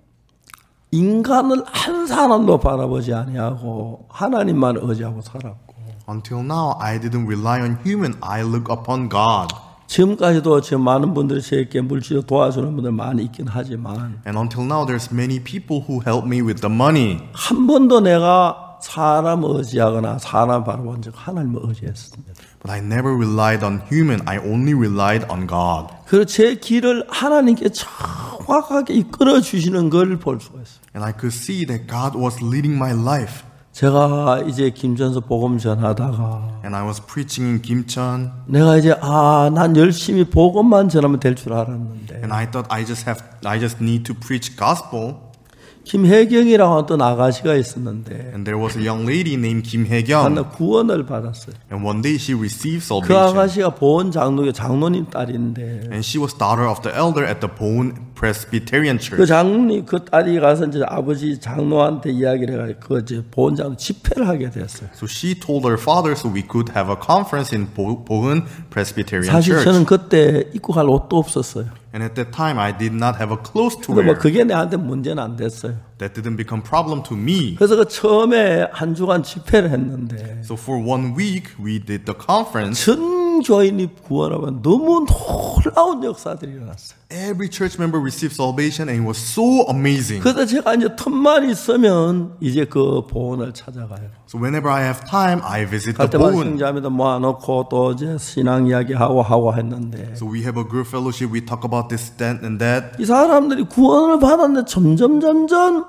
인간을 한 사람도 바라보지 아니하고 하나님만 의지하고 살았고 Until now, I didn't rely on human. I look upon God. 지금까지도 지금 많은 분들이 저에게 물질로 도와주는 분들 많이 있긴 하지만 And until now, there's many people who help me with the money. 한 번도 내가 사람 의지하거나 사람 바라본 적 하나님을 의지했습니다. But I never relied on human. I only relied on God. 그리고 제 길을 하나님께 정확하게 이끌어 주시는 걸 볼 수가 있어요. And I could see that God was leading my life. 제가 이제 김천서 복음 전하다가 And I was preaching in Kimcheon. 내가 이제 아, 난 열심히 복음만 전하면 될 줄 알았는데 And I thought I just have, I just need to preach gospel. 김혜경이라고 하는 또 아가씨가 있었는데 And there was a young lady named Kim 하나 Hae-kyung. 구원을 받았어요. And one day she received 그 salvation. 아가씨가 보은 장로교 장로님 딸인데 And she was daughter of the elder at the Bohn Presbyterian 그 Church. 장로님 그 딸이 가서 이제 아버지 장로한테 이야기를 해가지고 그 이제 보은 장로 집회를 하게 됐어요. So she told her father so we could have a conference in Bo- Bohn Presbyterian 사실 Church. 저는 그때 입고 갈 옷도 없었어요. And at that time I did not have a clothes to 근데 뭐 wear. 그게 내한테 문제는 안 됐어요. That didn't become problem to me. 그래서 그 처음에 한 주간 집회를 했는데 So for one week we did the conference. 전 교인이 구원하면 너무 놀라운 역사들이 일어났어요. Every church member received salvation and it was so amazing. 그래서 제가 이제 틈만 있으면 이제 그 보훈을 찾아가요. So whenever I have time, I visit the 갈 때마다 Bohn. 형제자매도 모아놓고 또 이제 신앙 이야기하고 하고 했는데 So we have a group fellowship. We talk about this, that, and that. 이 사람들이 구원을 받았는데 점점 점점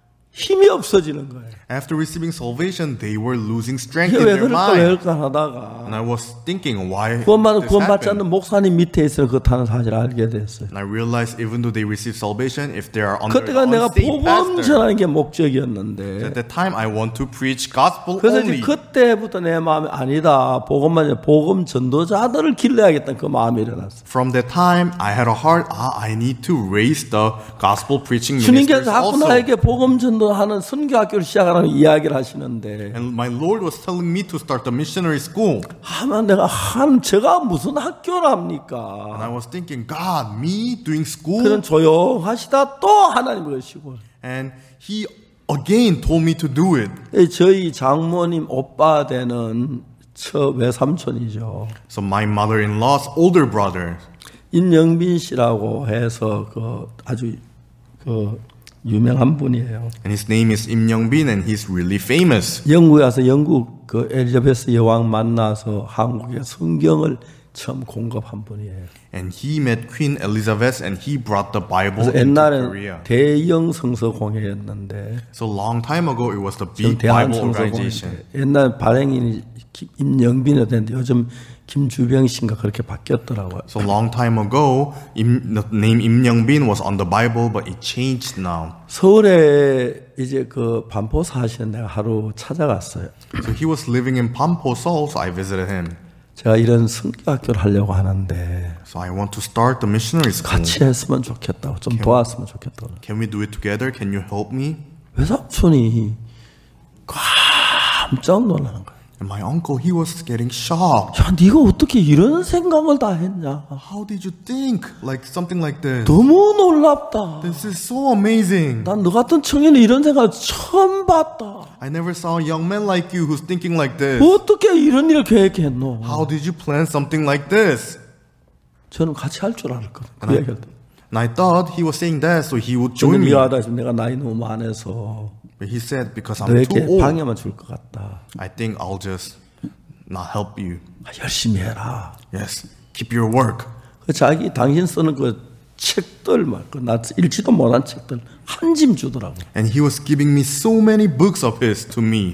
힘이 없어지는 거예요. After receiving salvation, they were losing strength 이게 in 왜 their 그럴까 왜 mind. 그럴까 하다가 And I was thinking, why 구원받은 this 구원받지 happened? 않는 목사님 밑에 있으면 그렇다는 사실을 알게 됐어요. And I realized even though they receive salvation, if they are under the 그때가 내가 unsaved 복음 pastor, 전하는 게 목적이었는데 at that time I want to preach gospel 그래서 이제 only. 그때부터 내 마음이 아니다. 복음만 이제 복음 전도자들을 길러야겠다는 그 마음이 일어났어요. From that time, I had a heart. Ah, I need to raise the gospel preaching ministers 주님께서 자꾸 also. 나에게 복음 전도하는 선교학교를 시작하라고 이야기를 하시는데 And my Lord was telling me to start the missionary school. 하면 내가 한 제가 무슨 학교랍니까? And I was thinking, God, me doing school? 그런 조용하시다 또 하나님을 거시고 And He again told me to do it. 저희 장모님 오빠 되는 저 외삼촌이죠. So my mother-in-law's older brother, 인영빈 씨라고 해서 그 아주 그 유명한 분이에요. and his name is Im Young-bin, and he's really famous. 영국에 와서 영국 그 엘리자베스 여왕 만나서 한국에 성경을 처음 공급한 분이에요. And he met Queen Elizabeth, and he brought the Bible 그래서 into 옛날엔 Korea. 대영 성서 공회였는데 So long time ago, it was the 지금 big 대한 Bible 성서 organization. 공회인데 옛날 발행인이 임영빈이 됐는데 요즘 김주병 씨인가 그렇게 바뀌었더라고요. So long time ago, Im, the name Im Young-bin was on the Bible, but it changed now. 서울에 이제 그 반포 사시는 내가 하루 찾아갔어요. So he was living in Pampo, Seoul, so I visited him. 제가 이런 선교학교를 하려고 하는데 So I want to start the missionary school. 같이 했으면 좋겠다고 좀 도왔으면 좋겠다고. Can we do it together? Can you help me? 외삼촌이 깜짝 놀라는 거예요. And my uncle, he was getting shocked. 야, 네가 어떻게 이런 생각을 다 했냐? How did you think like something like this? 너무 놀랍다. This is so amazing. 난 너 같은 청년이 이런 생각을 처음 봤다. I never saw a young man like you who's thinking like this. 어떻게 이런 일을 계획했노? How did you plan something like this? 저는 같이 할 줄 알았거든. 그 네. 얘기할 때. And I thought he was saying that so he would 저는 join me. 미워하다 지금 내가 나이 너무 많아서 But he said, because I'm too 너에게 old, 방해만 줄 것 같다. I think I'll just not help you. 아, 열심히 해라. Yes, keep your work. 그 자기 당신 쓰는 그 책들 말나 읽지도 못한 책들 한 짐 주더라고. And he was giving me so many books of his to me.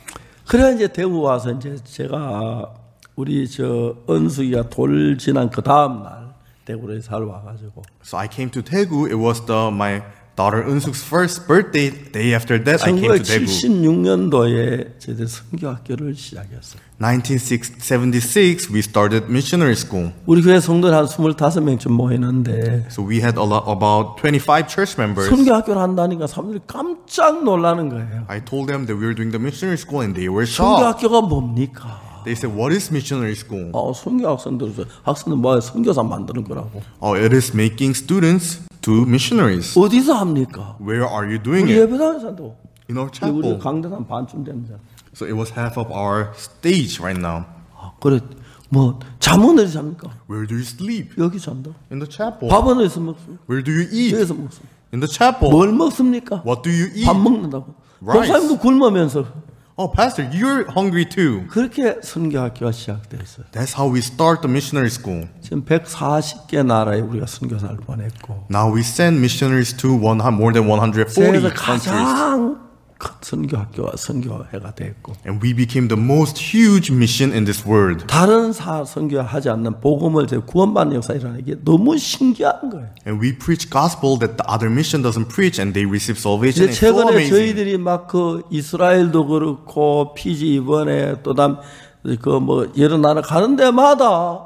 그래 이제 대구 와서 이제 제가 우리 저 은숙이가 돌 지난 그 다음 날 대구로 살러 와가지고. So I came to Daegu. It was the my daughter Eun-suk's first birthday. Day after that, I came to Daegu. 천구백칠십육 년도에 제대 선교학교를 시작했어요. nineteen seventy-six, we started missionary school. 우리 교회 성도들 한 스물다섯 명쯤 모이는데 So we had a lot, about twenty-five church members. 선교학교를 한다니까 사람들이 깜짝 놀라는 거예요. I told them that we were doing the missionary school, and they were shocked. 선교학교가 뭡니까? They said, "What is missionary school?" 어, 선교 학생들 학생들 뭐 선교사 만드는 거라고. Oh, it is making students to missionaries. 어디서 합니까? Where are you doing 우리 it? 예배당에서도. In our 우리 chapel. 강대상 반쯤 됩니다. So it was half of our stage right now. 아, 그래 뭐 잠은 어디 잡니까? Where do you sleep? 여기 잔다. In the chapel. 밥은 어디서 먹습니까? Where do you eat? 여기서 먹습니다. In the chapel. 뭘 먹습니까? What do you eat? 밥 먹는다고. Rice. 목사님도 굶으면서 Oh, pastor, you're hungry too. 그렇게 선교학교가 시작됐어요. That's how we start the missionary school. 지금 백사십 개 나라에 우리가 선교사를 보냈고 Now we send missionaries to one, more than one hundred forty 세계에서 countries. 가장 큰 선교학교가 선교회가 됐고 And we became the most huge mission in this world. 다른 사 선교하지 않는 복음을 제 구원받는 역사 일어나는 게 너무 신기한 거예요. And we preach gospel that the other mission doesn't preach, and they receive salvation. 이제 It's so 최근에 amazing. 저희들이 막 그 이스라엘도 그렇고 피지 이번에 또다음 그 뭐 여러 나라 가는 데마다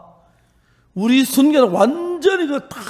우리 선교는 완전히 그 다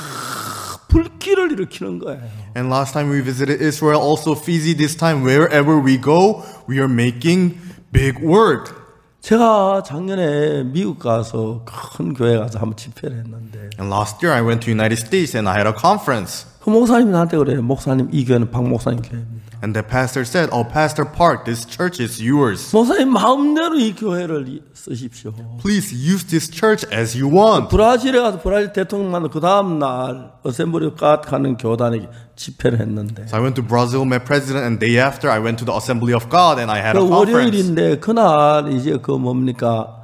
불길을 일으키는 거예요. And last time we visited Israel, also Fiji. This time, wherever we go, we are making big work. 제가 작년에 미국 가서 큰 교회 가서 한번 집회를 했는데 And last year, I went to United States and I had a conference. 그 목사님이 나한테 그래요. 목사님 이 교회는 박 목사님 교회입니다. And the pastor said, "Oh, Pastor Park, this church is yours. 목사님 마음대로 이 교회를 이- 쓰십시오. Please use this church as you want." 브라질에 가서 브라질 대통령 만나 그 다음 날 어셈블리 갓 가는 교단에 집회를 했는데 So I went to Brazil, met president, and day after, I went to the Assembly of God and I had 그 a conference. 월요일인데 그날 이제 그 뭡니까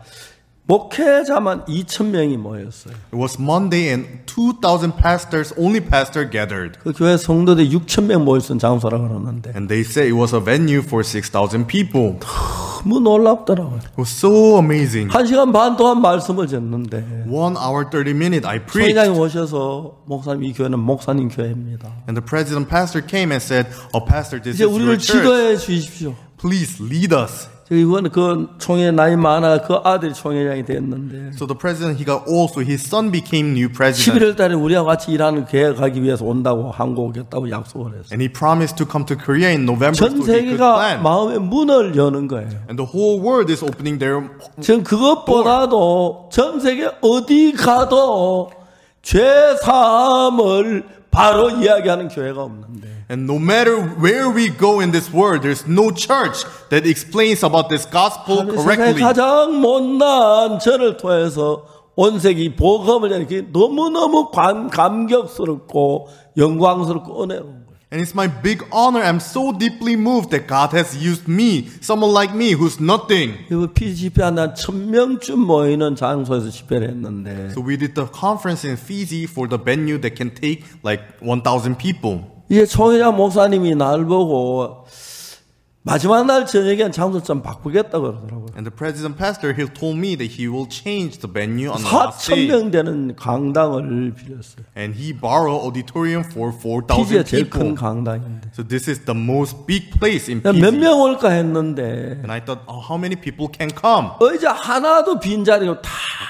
목회자만 이천 명이 모였어요. It was Monday, and two thousand pastors, only pastor gathered. 그 교회 성도들이 육천 명 모일 수 있는 장소라고 그러는데 And they say it was a venue for six thousand people. 너무 놀랍더라고요. It was so amazing. 한 시간 반 동안 말씀을 듣는데 One hour, thirty minutes, I preached. 총회장이 오셔서 목사님 이 교회는 목사님 교회입니다. And the president pastor came and said, "Oh, pastor, this 이제 is your 우리를 church. 지도해 주십시오. Please lead us." 이번 그 총회 나이 많아 그 아들이 총회장이 됐는데 So the president, he got old, so his son became new president. 십일월 달에 우리와 같이 일하는 교회 가기 위해서 온다고 한국 오겠다고 약속을 했어요. And he promised to come to Korea in November 전 so he could 세계가 plan. 마음의 문을 여는 거예요. And the whole world is opening their... 전 그것보다도 전 세계 어디 가도 죄 사함을 바로 이야기하는 교회가 없는데 And no matter where we go in this world, there's no church that explains about this gospel 세상에 correctly. 가장 못난 저를 통해서 온 세계 복음을 전하기 너무너무 감, 감격스럽고 영광스럽고 은혜로운 거예요. And it's my big honor. I'm so deeply moved that God has used me, someone like me who's nothing. 이거 피지 집회한 한 천 명쯤 모이는 장소에서 집회를 했는데 So we did the conference in Fiji for the venue that can take like one thousand people. 이제 총회장 목사님이 날 보고 마지막 날 저녁엔 장소 좀 바꾸겠다고 그러더라고요. And the president pastor, he told me that he will change the venue on the last 사천 day. 명 되는 강당을 빌렸어요. And he borrowed auditorium for four 피지에 thousand 제일 큰 people. 강당인데. So this is the most big place in 몇 Fiji. 명 올까 했는데 And I thought, oh, how many people can come? 의자 하나도 빈자리로 다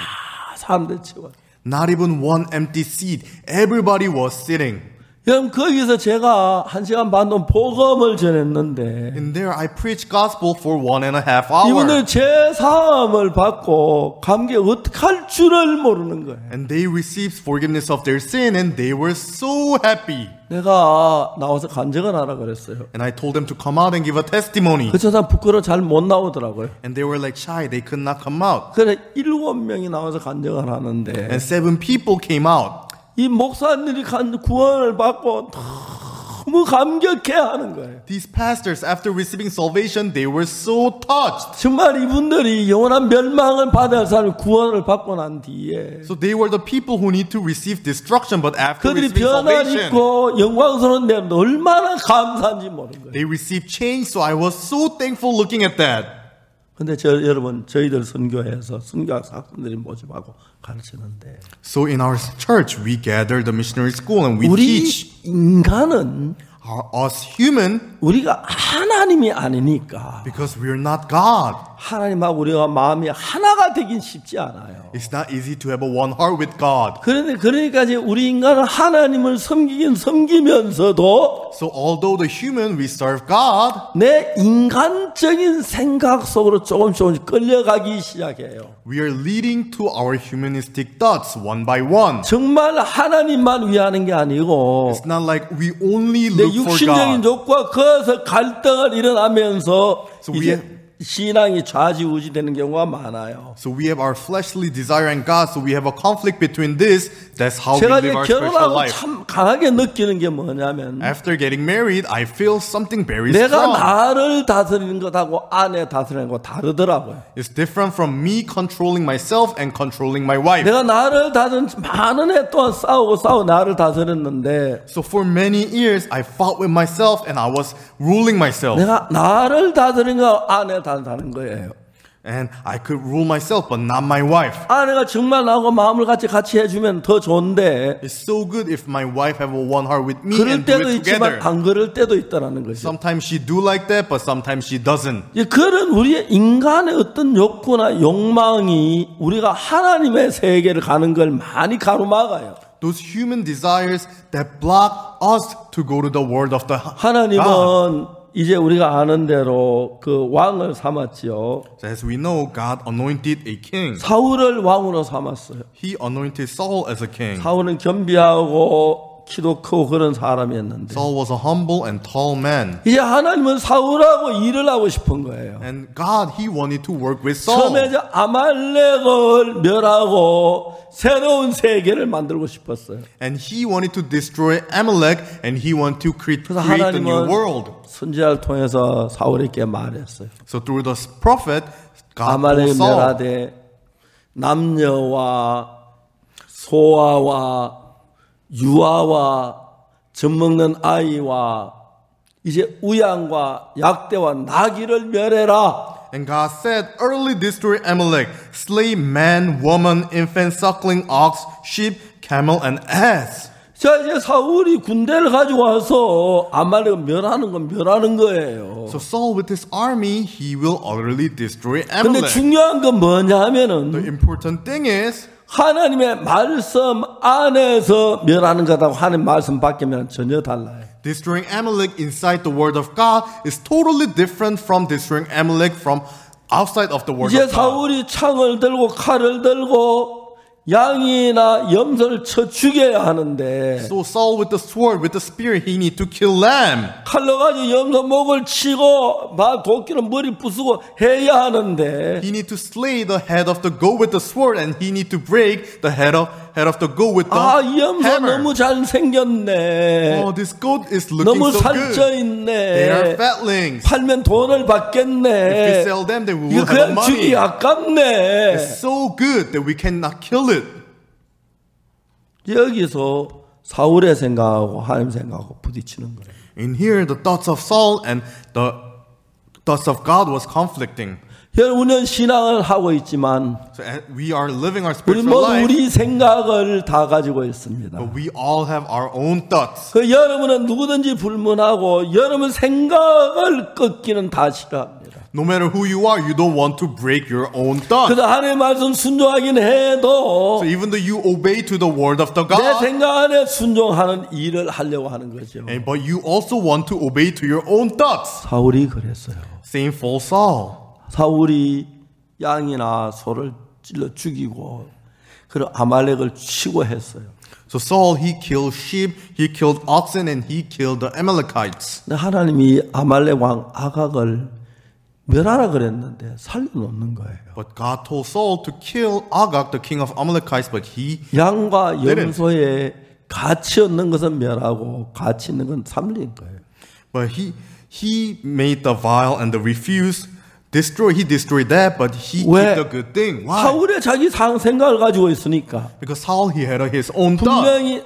사람들 채워요. Not even one empty seat. Everybody was sitting. 그럼 거기서 제가 한 시간 반 동안 복음을 전했는데 And there I preached gospel for one and a half hour. 이분들 제 사함을 받고 감기에 어떻게 할 줄을 모르는 거예요. And they received forgiveness of their sin and they were so happy. 내가 나와서 간증을 하라 그랬어요. And I told them to come out and give a testimony. 그 사람 부끄러워 잘 못 나오더라고요. And they were like shy. They could not come out. 그래 일곱 명이 나와서 간증을 하는데 And seven people came out. 이 목사님들이 간 구원을 받고 너무 감격해하는 거예요. These pastors, after receiving salvation, they were so touched. 정말 이분들이 영원한 멸망을 받아야 할 사람이 구원을 받고 난 뒤에 So they were the people who need to receive destruction, but after 그들이 receiving 변화 salvation, 있고 영광스러운 데 얼마나 감사한지 모르는 거예요. they received change. So I was so thankful looking at that. 근데 저 여러분 저희들 선교회에서 선교학사 학생들이 모집하고 가르치는데 So in our church, we gather the missionary school and we 우리 teach 인간은 our, us human 우리가 하나님이 아니니까 because we're not God. 하나님하고 우리가 마음이 하나가 되긴 쉽지 않아요. It's not easy to have a one heart with God. 그런데 그러니까 이제 우리 인간은 하나님을 섬기긴 섬기면서도 So although the human, we serve God, 내 인간적인 생각 속으로 조금씩 조금씩 끌려가기 시작해요. we are leading to our humanistic thoughts one by one. 정말 하나님만 위하는 게 아니고 It's not like we only 내 look for 육신적인 God. 욕구와 거기서 갈등을 일어나면서 So we 이제 have- 신앙이 좌지우지 되는 경우가 많아요. So we have our fleshly desire and God, so we have a conflict between this. That's how we 제가 이제 live our spiritual 결혼하고 life. 참 강하게 느끼는 게 뭐냐면 After getting married, I feel something very 내가 strong. 나를 다스리는 것하고 아내 다스리는 거 다르더라고요. It's different from me controlling myself and controlling my wife. 내가 나를 다스린 많은 해 동안 싸우고 싸우고 나를 다스렸는데 So for many years, I fought with myself and I was ruling myself. 내가 나를 다스리는 거 아내 다스리는 거예요. And I could rule myself, but not my wife. 아내가 정말 나하고 마음을 같이 같이 해주면 더 좋은데 It's so good if my wife have a one heart with me 그럴 and do 때도 it 있지만 together. 안 그럴 때도 있다라는 거죠. Sometimes she do like that, but sometimes she doesn't. 이제 그런 우리의 인간의 어떤 욕구나 욕망이 우리가 하나님의 세계를 가는 걸 많이 가로막아요. Those human desires that block us to go to the world of the God. 하나님은 이제 우리가 아는 대로 그 왕을 삼았지요. So as we know, God anointed a king. 사울을 왕으로 삼았어요. He anointed Saul as a king. 사울은 겸비하고 키도 크고 그런 사람이었는데 Saul was a humble and tall man. 이제 하나님은 사울하고 일을 하고 싶은 거예요. And God, he wanted to work with Saul. 처음에 이제 아말렉을 멸하고 새로운 세계를 만들고 싶었어요. And he wanted to destroy Amalek and he wanted to create, 그래서 create a new 하나님은 world. 선지자를 통해서 사울에게 말했어요. So through the prophet, God 아말렉을 told Saul, 멸하되 남녀와 소아와 유아와 젖먹는 아이와 이제 우양과 약대와 나귀를 멸해라. and God said, early destroy Amalek, slay man, woman, infant, suckling, ox, sheep, camel, and ass. 자 이제 사울이 군대를 가지고 와서 아말렉을 멸하는 건 멸하는 거예요. So Saul with his army, he will utterly destroy 근데 Amalek. 중요한 건 뭐냐면은 The important thing is, 하나님의 말씀 안에서 멸하는 것하고 하나님 말씀 밖에면 전혀 달라요. destroying Amalek inside the word of God is totally different from destroying Amalek from outside of the word 이제 of God. 사울이 창을 들고 칼을 들고 양이나 염소를 쳐 죽여야 하는데 So Saul with the sword, with the spear, he need to kill lamb. 칼로 가지고 염소 목을 치고 막 도끼는 머리 부수고 해야 하는데 He need to slay the head of the goat with the sword, and he need to break the head of head of the goat with the 아, 이 염소 hammer. 너무 잘생겼네. Oh, this goat is looking 너무 so good. 살쪄있네. They are fatlings. 팔면 돈을 If we 받겠네. sell them, then we 이거 will have 그냥 money. 주기 아깝네. It's so good that we cannot kill it. 여기서 사울의 생각하고 하나님 생각하고 부딪히는 거예요. In here, the thoughts of Saul and the thoughts of God was conflicting. 여러분, 우리는 신앙을 하고 있지만 So as we are living our 우리 spiritual 모두 life, 우리 생각을 다 가지고 있습니다. but we all have our own thoughts. 그 여러분은 누구든지 불문하고 여러분 생각을 꺾기는 다 싫어합니다. No matter who you are, you don't want to break your own thoughts. 그래서 하나님의 말씀 순종하긴 해도 So even though you obey to the word of the 내 God, 생각 안에 순종하는 일을 하려고 하는 거죠. and, but you also want to obey to your own thoughts. 사울이 그랬어요. Same for Saul. 사울이 양이나 소를 찔러 죽이고 그런 아말렉을 치고 했어요. So Saul, he killed sheep, he killed oxen, and he killed the Amalekites. 근데 하나님이 아말렉 왕 아각을 멸하라 그랬는데 살려놓는 거예요. But God told Saul to kill Agag, the king of Amalekites, but he 양과 염소에 가치 없는 것은 멸하고 가치 있는 건 살린 거예요. but he he made the vile and the refuse destroy. He destroyed that, but he 왜? kept the good thing. Why? 사울의 자기 상 생각을 가지고 있으니까 Because Saul, he had his own thought. 분명히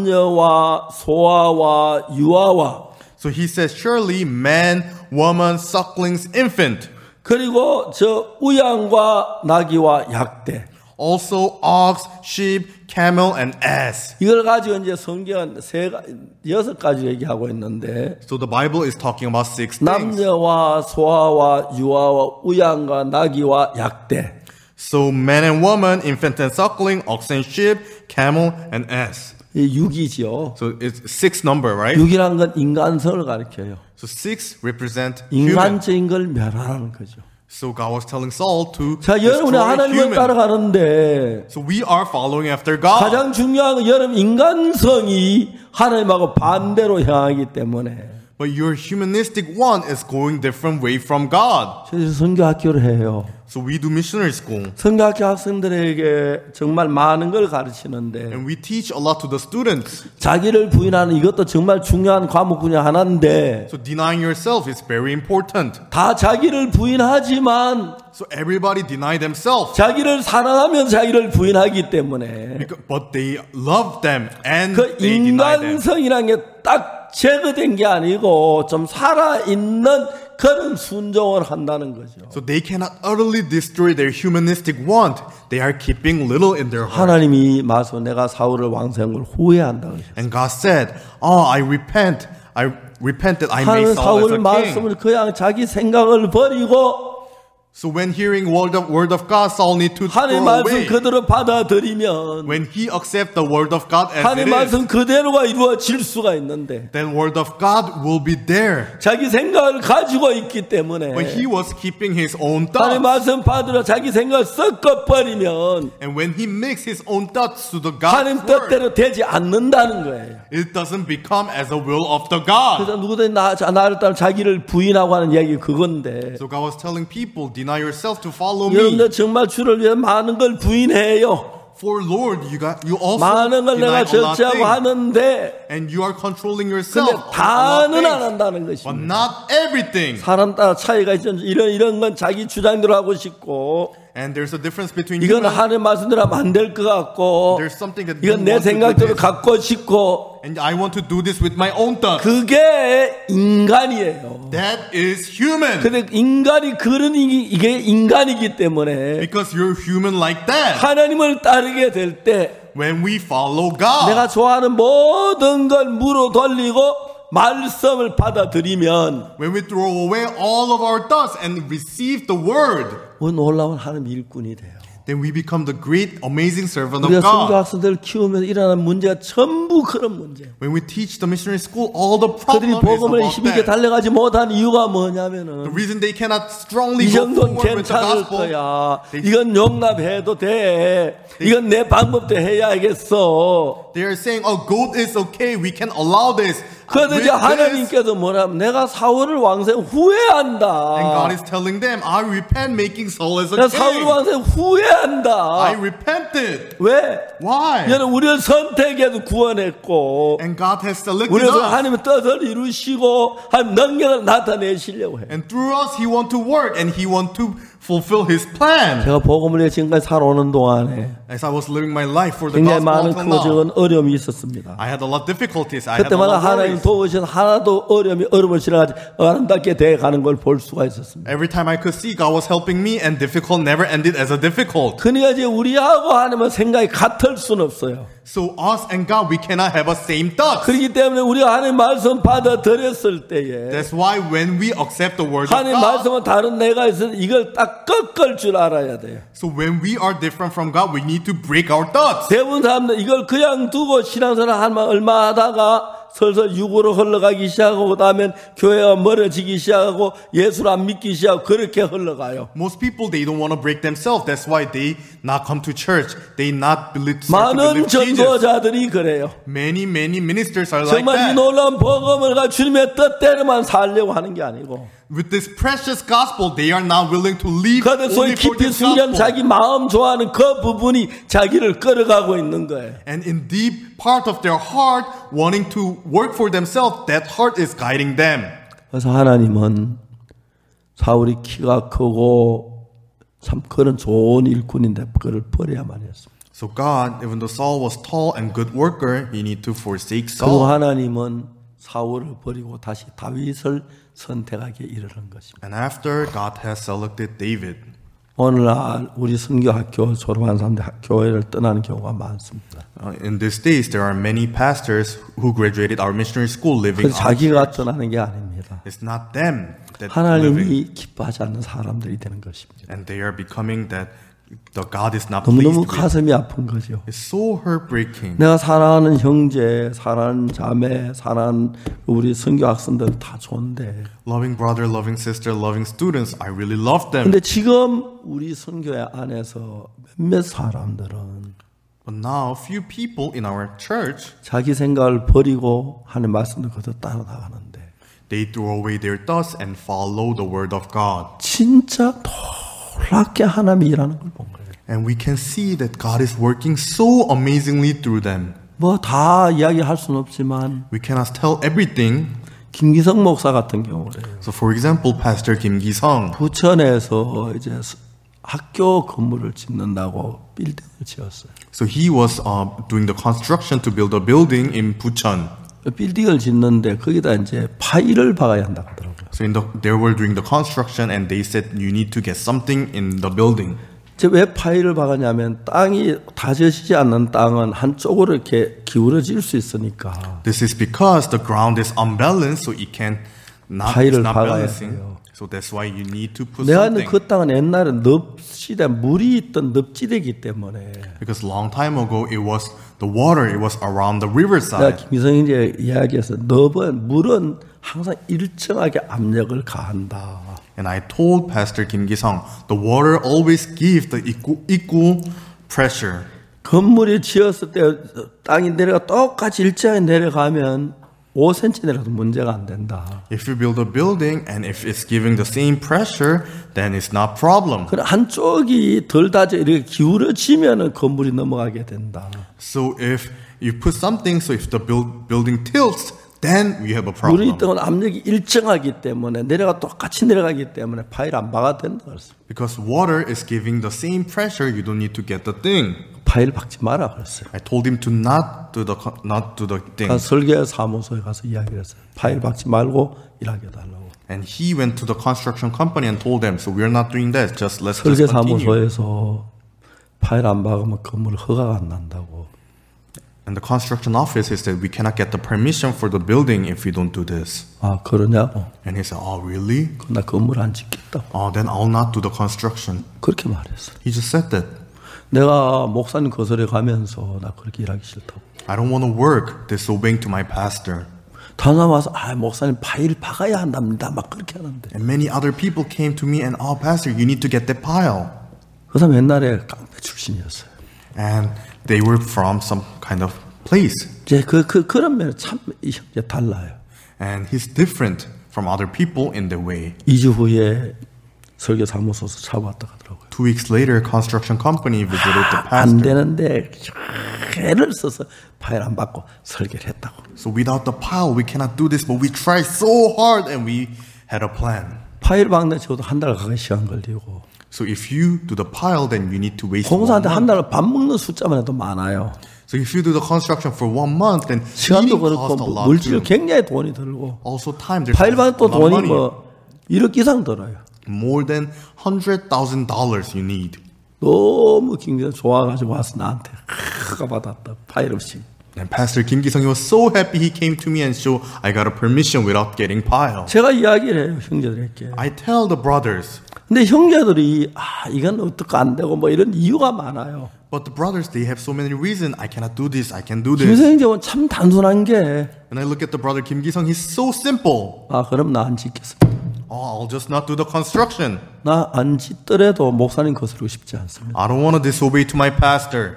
남녀와 소아와 유아와 So he says, surely man, woman, sucklings, infant, 그리고 저 우양과 나귀와 약대 also ox, sheep, camel, and ass. 이걸 가지고 이제 성경은 세 가- 여섯 가지 얘기하고 있는데 So the Bible is talking about six things. 남녀와 소아와 유아와 우양과 나귀와 약대 So man and woman, infant and suckling, ox and sheep, camel, and ass. 이 육이죠. So it's six number, right? 육이란 건 인간성을 가리켜요. So six represent human. 인간적인 걸 멸하라는 거죠. So God was telling Saul to 자, 여러분이 destroy 하나님을 human. 따라가는데 So we are following after God. 가장 중요한 건 여러분 인간성이 하나님하고 반대로 향하기 때문에 But your humanistic one is going different way from God. 저희들 선교학교를 해요. So we do missionary school. 선교학교 학생들에게 정말 많은 걸 가르치는데 And we teach a lot to the students. 자기를 부인하는 이것도 정말 중요한 과목 중에 하나인데 So denying yourself is very important. 다 자기를 부인하지만 So everybody deny themselves. 자기를 사랑하면 자기를 부인하기 때문에 Because, but they love them and 그 they deny them. 인간성이라는 게 딱 제거된 게 아니고 좀 살아있는 그런 순종을 한다는 거죠. So they cannot utterly destroy their humanistic want. They are keeping little in their heart. 하나님이 말씀 내가 사울을 왕세한 걸 후회한다 그러셨어요. And God said, "Oh, I repent. I repent that I made 하나님 Saul as 사울 a king." 말씀을 그냥 자기 생각을 버리고 So when hearing word of word of God, Saul need to 하나님 throw 말씀 away. 그대로 받아들이면 When he accept the word of God as it 하나님 is, 말씀 그대로가 이루어질 수가 있는데 then word of God will be there. 자기 생각을 가지고 있기 때문에 But he was keeping his own 하나님 thoughts. 말씀 받으러 자기 생각을 섞어버리면 And when he makes his own thoughts to the God's 하나님 word, 뜻대로 되지 않는다는 거예요. it doesn't become as the will of the God. 그래서 누구든지 나, 자- 나를 따라 자기를 부인하고 하는 얘기 그건데 So God was telling people, deny yourself to follow me. 여러분들 정말 주를 위해 많은 걸 부인해요. For Lord, you got you also 많은 걸 내가 deny a lot of 절제하고 things. 하는데 And you are controlling yourself. 근데 of a lot of 다는 안 things, 한다는 but 것입니다. not everything. 사람 따라 차이가 있죠. 이런 이런 건 자기 주장대로 하고 싶고 And there's a difference between 이건 human. 하나님 말씀대로 하면 안 될 것 같고 There's something that 이건 you 내 want to do 생각대로 this, 갖고 싶고 and I want to do this with my own thoughts. 그게 인간이에요. That is human. 근데 인간이 그런 이- 이게 인간이기 때문에 Because you're human like that. 하나님을 따르게 될 때 When we follow God, 내가 좋아하는 모든 걸 무로 돌리고 말씀을 받아들이면 when we throw away all of our thoughts and receive the word, 뭐 놀라운 하나님 일꾼이 돼요. then we become the great, amazing servant of 우리가 God. 선교학생들을 키우면 일어나는 문제가 전부 그런 문제. When we teach the missionary school, all the 그들이 problem is 복음을 about 힘있게 that. 달려가지 못한 이유가 The 뭐냐면은 reason they cannot strongly 이 go 정도는 forward with the 괜찮을 gospel, 거야. they, 이건 용납해도 돼. 이건 내 방법대로 해야겠어. they are saying, oh, goat is okay, we can allow this. 그런데 With 이제 this, 하나님께서 뭐냐면 내가 사울을 왕세 and God 후회한다. is telling them, I repent making Saul as a 내가 사울 king. 왕세 I 후회한다. repented. 왜? Why? 여러분 우리를 선택해서 구원했고 And God has selected 우리에서 us. 하나님의 뜻을 이루시고 하나님 능력을 나타내시려고 해. And through us, He want to work and He want to fulfill His plan. 제가 복음을 위해 지금까지 살아오는 동안에 As I was living my life for the 굉장히 gospel 많은 until 크고 now, 적은 어려움이 있었습니다. I had a lot of difficulties. I had a 그때마다 lot of 하나님 worries. 도우셔서 하나도 어려움이 어려움을 지나가지 아름답게 돼가는 걸 볼 수가 있었습니다. Every time I could see, God was helping me, and difficult never ended as a difficult. 그러니까 이제 우리하고 하나님은 생각이 같을 수는 없어요. So us and God, we cannot have a same thoughts. 그렇기 때문에 우리가 하나님 말씀 받아들였을 때에 That's why when we accept the word of 하나님 God, 말씀은 다른 내가 있어서 이걸 딱 꺾을 줄 알아야 돼요. so when we are different from God, we need to break our thoughts. 대부분 사람들 이걸 그냥 두고 신앙생활 한번 얼마 하다가 슬슬 육으로 흘러가기 시작하고 그다음에 교회가 멀어지기 시작하고 예수를 안 믿기 시작하고 그렇게 흘러가요. Most people, they don't want to break themselves. That's why they not come to church. They not believe, start to 많은 believe Jesus. 전도자들이 그래요. Many, many ministers are like 정말 이 that. 놀라운 복음을 가지고 주님의 뜻대로만 살려고 하는 게 아니고 With this precious gospel, they are not willing to leave 그들 only 속에 for 깊이 this 숨겨진 gospel. 자기 마음 좋아하는 그 부분이 자기를 끌어가고 있는 거예요. And in deep part of their heart, wanting to work for themselves, that heart is guiding them. 그래서 하나님은 사울이 키가 크고 참 그런 좋은 일꾼인데 그를 버려야만 했습니다. So God, even though Saul was tall and good worker, he need to forsake 그리고 Saul. 하나님은 사울을 버리고 다시 다윗을 선택하게 이르는 것입니다. And after God has selected David, 오늘날 우리 선교학교 졸업한 사람들 교회를 떠나는 경우가 많습니다. uh, in these days, there are many pastors who graduated our missionary school living 그래서 out. 자기가 떠나는 게 아닙니다. It's not them that living, 하나님이 기뻐하지 않는 사람들이 되는 것입니다. and they are becoming that the God is not 너무너무 pleased with. 가슴이 아픈 거죠. It's so heartbreaking. 내가 사랑하는 형제, 사랑하는 자매, 사랑하는 우리 선교 학생들 다 좋은데 Loving brother, loving sister, loving students, I really love them. 근데 지금 우리 선교회 안에서 몇몇 사람들은 But now, few people in our church, 자기 생각을 버리고 하는 말씀을 그대로 따라나가는데 they throw away their thoughts and follow the word of God. 진짜 놀랍게 하나님이 일하는 걸 본 거예요. And we can see that God is working so amazingly through them. 뭐 다 이야기할 수는 없지만 We cannot tell everything. 김기성 목사 같은 경우래요. So for example, Pastor Kim Gi-sung, 부천에서 이제 학교 건물을 짓는다고 빌딩을 지었어요. so he was uh, doing the construction to build a building in Bucheon. 빌딩을 짓는데 거기다 이제 파일을 박아야 한다고 하더라고요. So in the, they were doing the construction and they said you need to get something in the building. 이제 왜 파일을 박았냐면 땅이 다져지지 않는 땅은 한쪽으로 이렇게 기울어질 수 있으니까 This is because the ground is unbalanced, so it can not, it's 파일을 not 박아야 balancing. 돼요. So that's why you need to put 내가 있는 something. 그 땅은 옛날에 늪지대 물이 있던 늪지대이기 때문에 Because long time ago, it was the water. It was around the 내가 riverside. 김기성 이제 이야기해서 늪은 물은 항상 일정하게 압력을 가한다. And I told Pastor Kim Gi-sung, the water always gives the equal, equal pressure. 건물이 지었을 때 땅이 내려가 똑같이 일정하게 내려가면 오 센티미터 내려도 문제가 안 된다. If you build a building and if it's giving the same pressure, then it's not problem. 그럼 한쪽이 덜 다져 이렇게 기울어지면은 건물이 넘어가게 된다. So if you put something, so if the build, building tilts, then we have a 물이 problem. 있던 압력이 일정하기 때문에 내려가 똑같이 내려가기 때문에 파일 안 박아도 된다 그랬어요. Because water is giving the same pressure, you don't need to get the thing. 파일 박지 마라 그랬어요. I told him to not do the co- not do the thing. 가 설계 사무소에 가서 이야기를 했어요. 파일 박지 말고 일하게 해달라고. And he went to the construction company and told them, so we're not doing that. Just let's 설계 just continue. 사무소에서 파일 안 박으면 건물 허가가 안 난다고. And the construction office said we cannot get the permission for the building if we don't do this. 아 그러냐고. And he said, oh really? 그럼 나 건물 안 짓겠다고. Oh, then I'll not do the construction. 그렇게 말했어요. He just said that. 내가 목사님 거설에 가면서 나 그렇게 일하기 싫다고. I don't want to work disobeying to my pastor. 다른 사람 와서 아 목사님 파일 박아야 한답니다. 막 그렇게 하는데. And many other people came to me and, oh pastor, you need to get that pile. 그 사람 옛날에 깡패 출신이었어요. And they were from some kind of place. 이제 그, 그, 그런 면에 참 이 형제 달라요. And he's different from other people in the way. 이 주 후에 설계 사무소에서 찾아왔다 하더라고요. Two weeks later, construction company visited the 안 pastor. 되는데 애를 써서 파일 안 받고 설계를 했다고. So without the pile, we cannot do this, but we tried so hard and we had a plan. 파일 박는 저도 한 달 가까이 시간 걸리고 So if you do the pile, then you need to waste one 공사한테 한 month. 달에 밥 먹는 숫자만 해도 많아요. So if you do the construction for one month, then 시간도 eating 그렇고 costs a 뭐 lot 물질 too. 굉장히 돈이 들고 Also time, there's 파일만 a 또 lot of 돈이 money. 뭐 일억 이상 들어요. More than one hundred thousand dollars you need. 너무 굉장히 좋아가지고 와서 나한테 크가 받았다 파일 없이. And Pastor Kim Ki-sung, he was so happy he came to me and showed I got a permission without getting pile. 제가 이야기를 해요 형제들에게. I tell the brothers, 근데 형제들이 아 이건 어떻게 안 되고 뭐 이런 이유가 많아요. but the brothers, they have so many reasons. I cannot do this, I can do this. 김성 형제는 참 단순한 게 When I look at the brother Kim Ki-sung, he's so simple. 아 그럼 나 안 짓겠습니다. Oh, I'll just not do the construction. 나 안 짓더라도 목사님 거스르고 싶지 않습니다. I don't want to disobey to my pastor.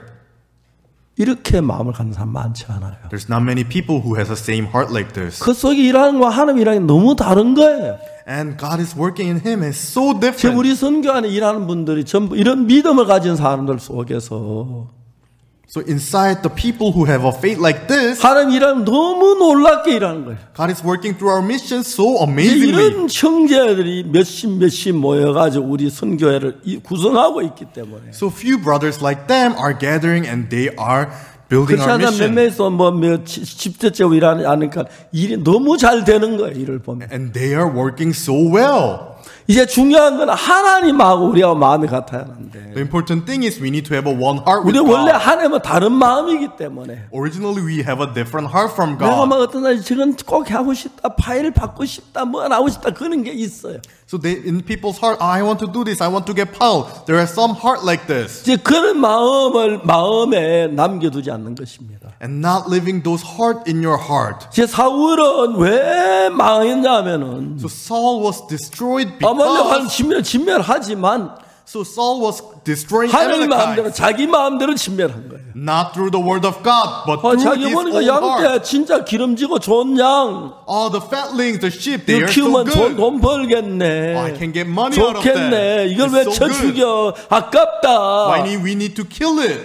이렇게 마음을 갖는 사람 많지 않아요. There's not many people who has the same heart like this. 그 속에 일하는 거 하나님 일하는 게 너무 다른 거예요. And God is working in him. It's so 지금 different. 우리 선교 안에 일하는 분들이 전부 이런 믿음을 가진 사람들 속에서 So inside the people who have a faith like this, 하나님 일하면 너무 놀랍게 일하는 거예요. God is working through our mission so amazingly. 이런 형제들이 몇십 몇십 모여가지고 우리 선교회를 이- 구성하고 있기 때문에 So few brothers like them are gathering and they are building 그렇지 our 않으면 몇 mission. 명이서 뭐몇 집대째고 일하지 않으니까 일이 너무 잘 되는 거예요. 일을 보면 And they are working so well. 이제 중요한 건 하나님하고 우리하고 마음이 같아야 하는데 The important thing is we need to have a one heart with 우리 원래 God. 하나님은 다른 마음이기 때문에 Originally we have a different heart from 내가 God. 막 어떤 날 저건 꼭 하고 싶다 파일을 받고 싶다 뭐 하고 싶다 그런 게 있어요. So they, in people's heart, I want to do this, I want to get power. There are some heart like this. 이제 그런 마음을 마음에 남겨두지 않는 것입니다. And not living those heart in your heart. 제 사울은 왜 망했냐면은 So Saul was destroyed 아말렉을 because 진멸 진멸하지만 so Saul was destroying 하나님 마음대로 Amalekites. 자기 마음대로 진멸한 거예요. Not through the word of God, but 어, through 자기 his 보니까 own heart. 양떼 진짜 기름지고 좋은 양 All the fatlings, the sheep, they 이거 are so 키우면 돈, good. 돈 벌겠네. Oh, I can get money out of 좋겠네. that. 이걸 It's 왜 so 쳐 good. 죽여? 아깝다. Why need we need to kill it?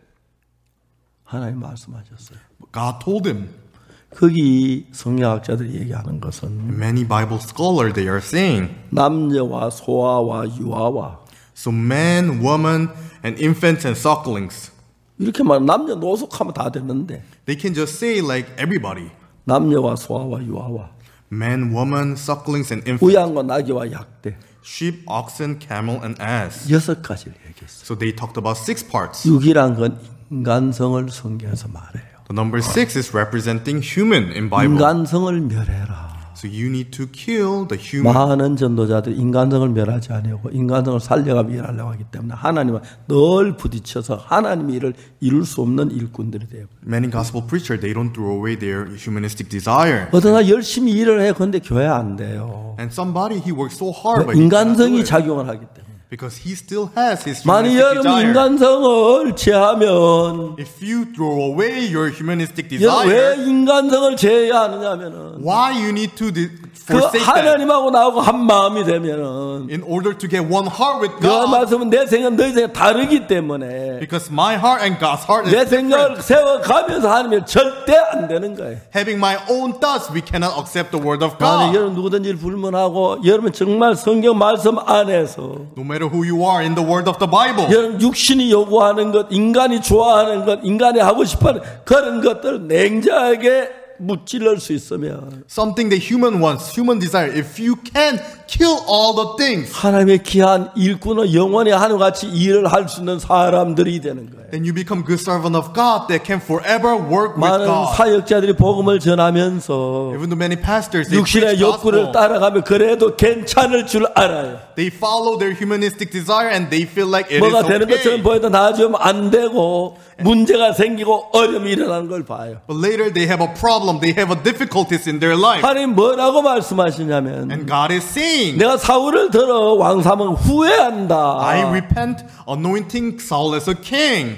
하나님 말씀하셨어요. God told him. 거기 성경학자들이 얘기하는 것은 Many Bible scholars they are saying. 남녀와 소아와 유아와 So man, woman, and infants and sucklings. 이렇게 말하면 남녀 노숙하면 다 됐는데 They can just say like everybody. 남녀와 소아와 유아와 Man, woman, sucklings, and infants. 우양과 나귀와 약대 Sheep, oxen, camel, and ass. 여섯 가지를 얘기했어요. So they talked about six parts. 육이란 건 인간성을 성경에서 말해요. The number six is representing human in Bible. 인간성을 멸해라. So you need to kill the human. 많은 전도자들이 인간성을 멸하지 아니하고 인간성을 살려가며 일하려고 하기 때문에 하나님은 늘 부딪혀서 하나님의 일을 이룰 수 없는 일꾼들이 돼요. Many gospel preachers, they don't throw away their humanistic desire. 어떤 사람 열심히 일을 해. 근데 교회 안 돼요. And somebody, he works so hard, but he cannot do 인간성이 it. 작용을 하기 때문에. Because he still has his 만약 humanistic 여러분 desire. 인간성을 제하면 If you throw away your humanistic 여러분 왜 desire, 인간성을 제해야 하느냐면은 why you need to di- 그 forsake that? 하나님하고 나하고 한 마음이 되면은 In order to get one heart with 그 God. 말씀은 내 생각 너희 생각 다르기 때문에 Because my heart and God's heart is 내 different. 생각을 세워가면서 하나님이 절대 안 되는 거예요. Having my own thoughts, we cannot accept the word of 만약 God. 여러분 누구든지 불문하고 여러분 정말 성경 말씀 안에서 No matter who you are in the word of the Bible. 여러분 육신이 요구하는 것, 인간이 좋아하는 것, 인간이 하고 싶어하는 그런 것들을 냉정하게 무찔러올 수 있으면 Something that human wants, human desire. If you can kill all the things, 하나님의 귀한 일꾼은 영원히 하늘같이 일을 할 수 있는 사람들이 되는 거예요. then you become good servant of God that can forever work with 많은 God. 사역자들이 복음을 전하면서 Even though many pastors, they 육신의 preach 욕구를 gospel, 따라가면 그래도 괜찮을 줄 알아요. they follow their humanistic desire and they feel like it is 뭐가 되는 것처럼 okay. 보여도 나중에 안 되고 문제가 생기고 어려움이 일어나는 걸 봐요. But later they have a problem, they have a difficulties in their life. 하나님 뭐라고 말씀하시냐면 And God is saying, 내가 사울을 들어 왕삼은 후회한다. I repent anointing Saul as a king.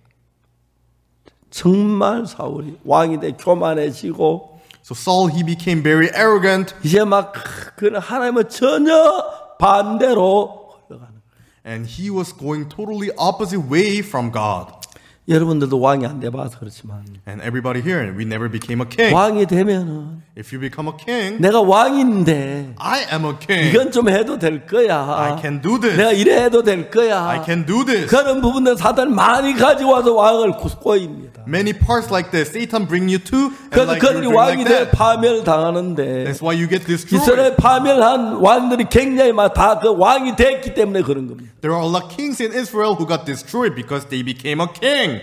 정말 사울이 왕이 돼 교만해지고 So Saul, he became very arrogant 이제 막 그는 하나님은 전혀 반대로 흘러가는 거예요. and he was going totally opposite way from God. 여러분들도 왕이 안 돼봐서 그렇지만 And everybody here, we never became a king. 왕이 되면은 If you become a king, 내가 왕인데 I am a king. 이건 좀 해도 될 거야. I can do this. 내가 이래 해도 될 거야. I can do this. 그런 부분들 사탄 많이 가져와서 왕을 꼬입니다. Many parts like this, Satan bring you to, and 그래서 like you're 그들이 doing 왕이 like 돼 that. 파멸당하는데 That's why you get destroyed. 이스라엘 파멸한 왕들이 굉장히 막 다 그 왕이 됐기 때문에 그런 겁니다. There are a lot of kings in Israel who got destroyed because they became a king.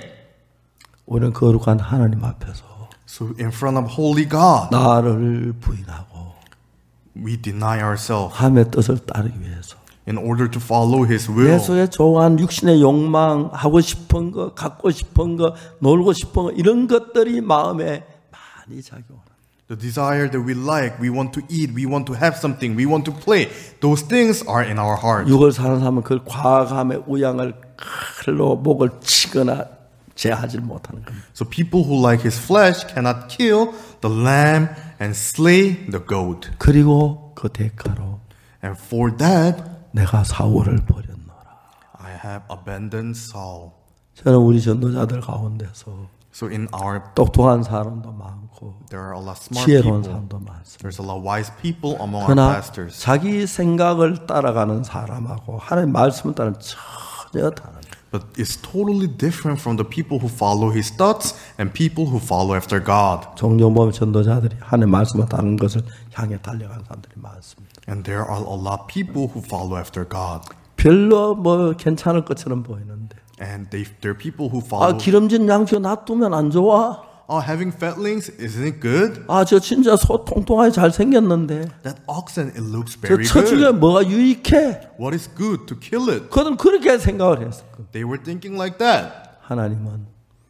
우리는 거룩한 하나님 앞에서 So in front of holy God, 나를 부인하고 we deny ourselves 하나님의 뜻을 따르기 위해서 in order to follow His 내 will. 속에 좋아하는 육신의 욕망, 하고 싶은 거, 갖고 싶은 거, 놀고 싶은 거 이런 것들이 마음에 많이 작용합니다. The desire that we like, we want to eat, we want to have something, we want to play. Those things are in our heart. 육을 사는 사람은 그 과감의 우양을 칼로 목을 치거나 제하지 못하는 겁니다. So people who like his flesh cannot kill the lamb and slay the goat. 그리고 그 대가로 And for that, 내가 사울을 버렸노라. I have abandoned Saul. 저는 우리 전도자들 가운데서 So in our, 똑똑한 사람도 많고 there are a lot of smart 지혜로운 people. 사람도 많습니다. There's a lot of wise people among our 그러나 pastors. 자기 생각을 따라가는 사람하고 하나님 말씀을 따르는 전혀 다릅니다. But it's totally different from the people who follow his thoughts and people who follow after God. 종종 보면 전도자들이 하나님 말씀을 따르는 것을 향해 달려가는 사람들이 많습니다. And there are a lot of people who follow after God. 별로 뭐 괜찮을 것처럼 보이는데 And they, there are people who 아 follow. 기름진 양초 놔두면 안 좋아? Oh, having fatlings, isn't it good? 아 저 진짜 소 통통하게 잘생겼는데 That oxen, it looks 저 very 처중에 good. 뭐가 유익해? What is good to kill it? 그들은 그렇게 생각을 했을 거예요. They were thinking like that. 하나님은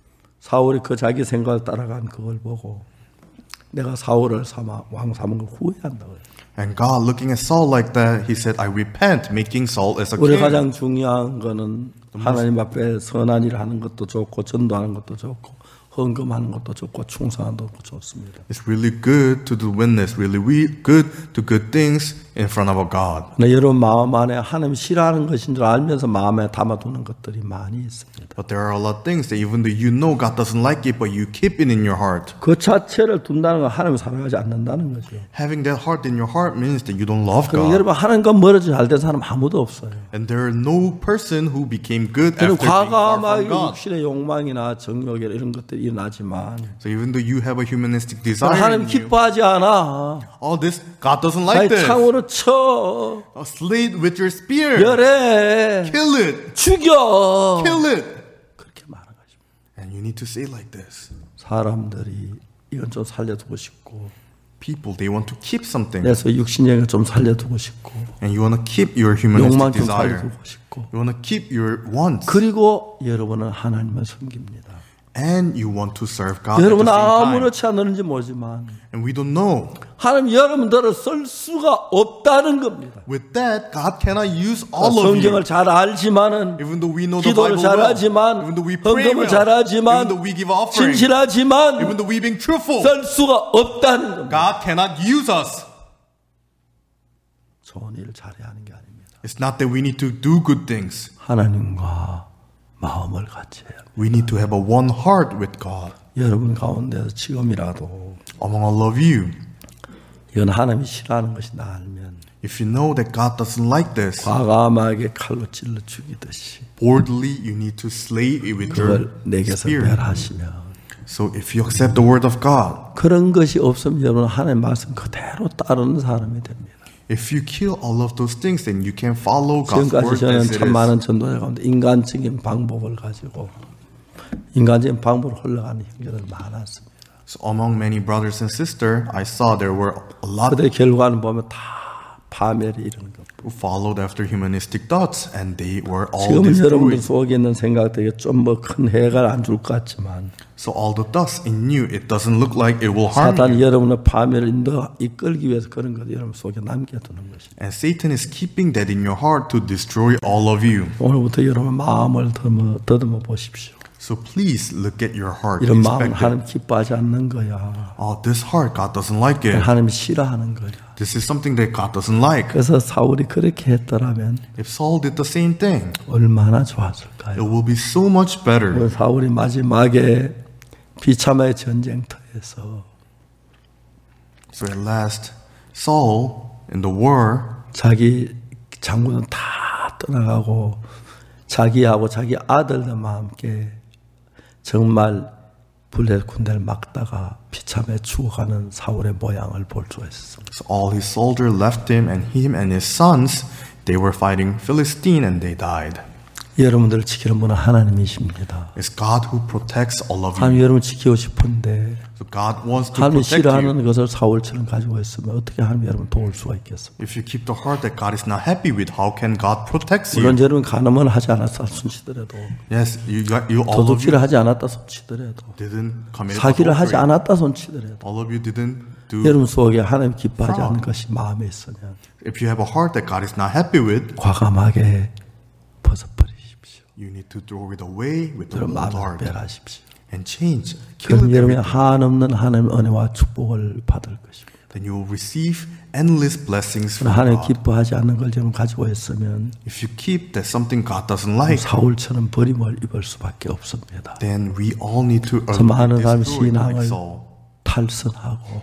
사울이 그 자기 생각을 따라간 그걸 보고 내가 사울을 삼아 왕 삼은 걸 후회한다고 해요. And God, looking at Saul like that, He said, "I repent making Saul as a 우리 king." 가장 중요한 거는 하나님 앞에 선한 일을 하는 것도 좋고 전도하는 것도 좋고 헌금하는 것도 좋고 충성하는 것도 좋습니다. It's really good to do witness, really we, good to good things in front of a God. 근데 여러분 마음 안에 하나님 싫어하는 것인 줄 알면서 마음에 담아두는 것들이 많이 있습니다. But there are a lot of things that even though you know God doesn't like it, but you keep it in your heart. 그 자체를 둔다는 건 하나님을 사랑하지 않는다는 거죠. Having that heart in your heart means that you don't love 그럼 God. 여러분 하나님과 멀어져 잘 된 사람 아무도 없어요. And there are no person who became good 저는 after being far 과감하게 from God. 육신의 욕망이나 정욕 이런 것들이 일어나지만 So even though you have a humanistic desire 하나님 in you, 기뻐하지 않아. all this, God doesn't like 아니 this. 창으로 쳐, Oh, slay it with your spear. 멸해, Kill it. 죽여. Kill it. 그렇게 말하는 것입니다. And you need to say like this. 사람들이 이건 좀 살려두고 싶고 People, they want to keep something. 그래서 육신적인 좀 살려두고 싶고 And you want to keep your 욕망 humanistic 좀 desire. 살려두고 싶고 You want to keep your wants. 그리고 여러분은 하나님을 섬깁니다. And you want to serve God at the 여러분 same time. 아무렇지 않은지 모르지만 And we don't know. 하나님 여러분들을 쓸 수가 없다는 겁니다. With that, God cannot use all of you. 성경을 잘 알지만은 Even though we know the 기도를 Bible well. 잘하지만 Even though we pray 헌금을 well. 잘하지만 Even though we give offering. 진실하지만 Even though we being truthful. 쓸 수가 없다는 겁니다. God cannot use us. 좋은 일을 잘해야 하는 게 아닙니다. It's not that we need to do good things. 하나님과 마음을 같이 해야 합니다. We need to have a one heart with God. 여러분 가운데서 지금이라도 Among all of you, 이건 하나님이 싫어하는 것이다 알면 if you know that God doesn't like this, 과감하게 칼로 찔러 죽이듯이 boldly you need to slay it with your 그걸 내게서 spear. 멸하시면 So if you accept the word of God, 그런 것이 없으면 여러분 하나님 말씀 그대로 따르는 사람이 됩니다. if you kill all of those things, then you can follow God's 지금까지 word 저는 as it 참 is. 많은 전도자 가운데 인간적인 방법을 가지고 인간적인 방법으로 흘러가는 형제들 많았습니다. So among many brothers and sisters, I saw there were a lot 그들의 결과는 보면 다 파멸이 이르는 겁니다. who followed after humanistic thoughts, and they were all 지금은 여러분들 destroyed. 속에 있는 생각들이 좀 뭐 큰 해가 안 줄 것 같지만 So all the thoughts in you, it doesn't look like it will harm you. 사탄이 여러분의 파멸을 인도 이끌기 위해서 그런 것을 여러분 속에 남겨두는 것입니다. And Satan is keeping that in your heart to destroy all of you. 오늘부터 여러분 마음을 더듬어, 더듬어 보십시오. So please look at your heart. 이런 마음은 Inspect it. 하나님 기뻐하지 않는 거야. Oh, this heart, God doesn't like it. 하나님이 싫어하는 거야. This is something that God doesn't like. 그래서 사울이 그렇게 했더라면 If Saul did the same thing, 얼마나 it 좋았을까요? will be so much better. 사울이 마지막에 비참의 전쟁터에서 So at last, Saul in the war, 자기 장군은 다 떠나가고 자기하고 자기 아들들만 함께 정말 블레 군대를 막다가 비참에 죽어가는 사울의 모양을 볼 수 있습니다. so all his soldiers left him, and him and his sons, they were fighting Philistine, and they died. 여러분들을 지키는 분은 하나님이십니다. It's God who protects all of 하나님 you. 여러분 지키고 싶은데 So God wants to 하나님이 protect you. 싫어하는 것을 사울처럼 가지고 있으면 어떻게 하나님 여러분 도울 수가 있겠습니까? If you keep the heart that God is not happy with, how can God protect you? 물론 여러분 간음을 하지 않았다 손치더라도 Yes, you got you all of you 도둑질을 하지 않았다 손치더라도 didn't commit 사기를 하지 adultery. 않았다 손치더라도 All of you didn't do. 여러분 속에 하나님 기뻐하지 않는 것이 마음에 있으면 If you have a heart that God is not happy with, 과감하게 벗어버리십시오. you need to throw it away with the 여러분 old 마음을 heart 빼라십시오. and change. Kill 그럼 it 여러분이 everything. 한없는 하나님의 은혜와 축복을 받을 것입니다. Then you will receive endless blessings from 하나님 God. 기뻐하지 않는 걸 여러분 가지고 있으면 If you keep that something God doesn't like, 사울처럼 버림을 입을 수밖에 없습니다. then we all need to 그래서 많은 사람이 destroy like 신앙을 Saul. 탈선하고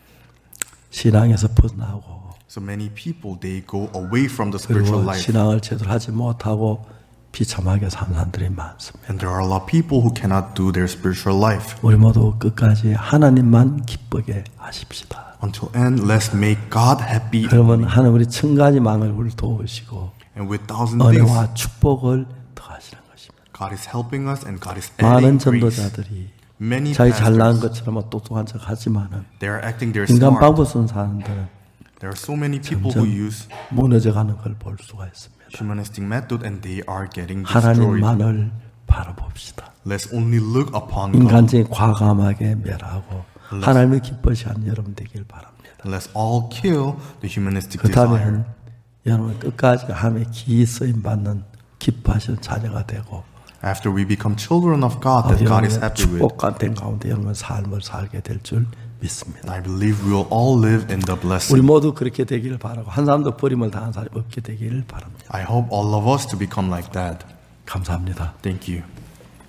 신앙에서 벗어나고 So many people, they go away from the spiritual 그리고 life. 신앙을 제대로 하지 못하고 비참하게 사는 사람들이 많습니다. And there are a lot of people who cannot do their spiritual life. 우리 모두 끝까지 하나님만 기쁘게 하십시다. Until end, let's make God happy. 그러면 하나님 우리 천 가지 망을 우리 도우시고 And with thousand things, 은혜와 축복을 더하시는 것입니다. God is helping us and God is 많은 adding grace. 전도자들이 Many 자기 잘난 pastors, 것처럼 똑똑한 척 하지만은 they are acting their 인간 smart. 방법 쓰는 사람들은 There are so many people who use 무너져가는 걸 볼 수가 있습니다. humanistic method and they are getting destroyed. 하나님만을 바라봅시다. Let's only look upon God. 인간적인 과감하게 멸하고 하나님을 기뻐하시는 여러분 되길 바랍니다. Let's all kill the humanistic 그 desire. 다음에는 여러분 끝까지 하나님의 기이 쓰임 받는 기뻐하시는 자녀가 되고 After we become children of God that God is 여러분의 happy with, 축복 같은 가운데 여러분 삶을 살게 될 줄 믿습니다. I believe we will all live in the 우리 blessing. 모두 그렇게 되기를 바라고 한 사람도 버림을 당한 사람이 없게 되기를 바랍니다. I hope all of us to become like that. 감사합니다. Thank you.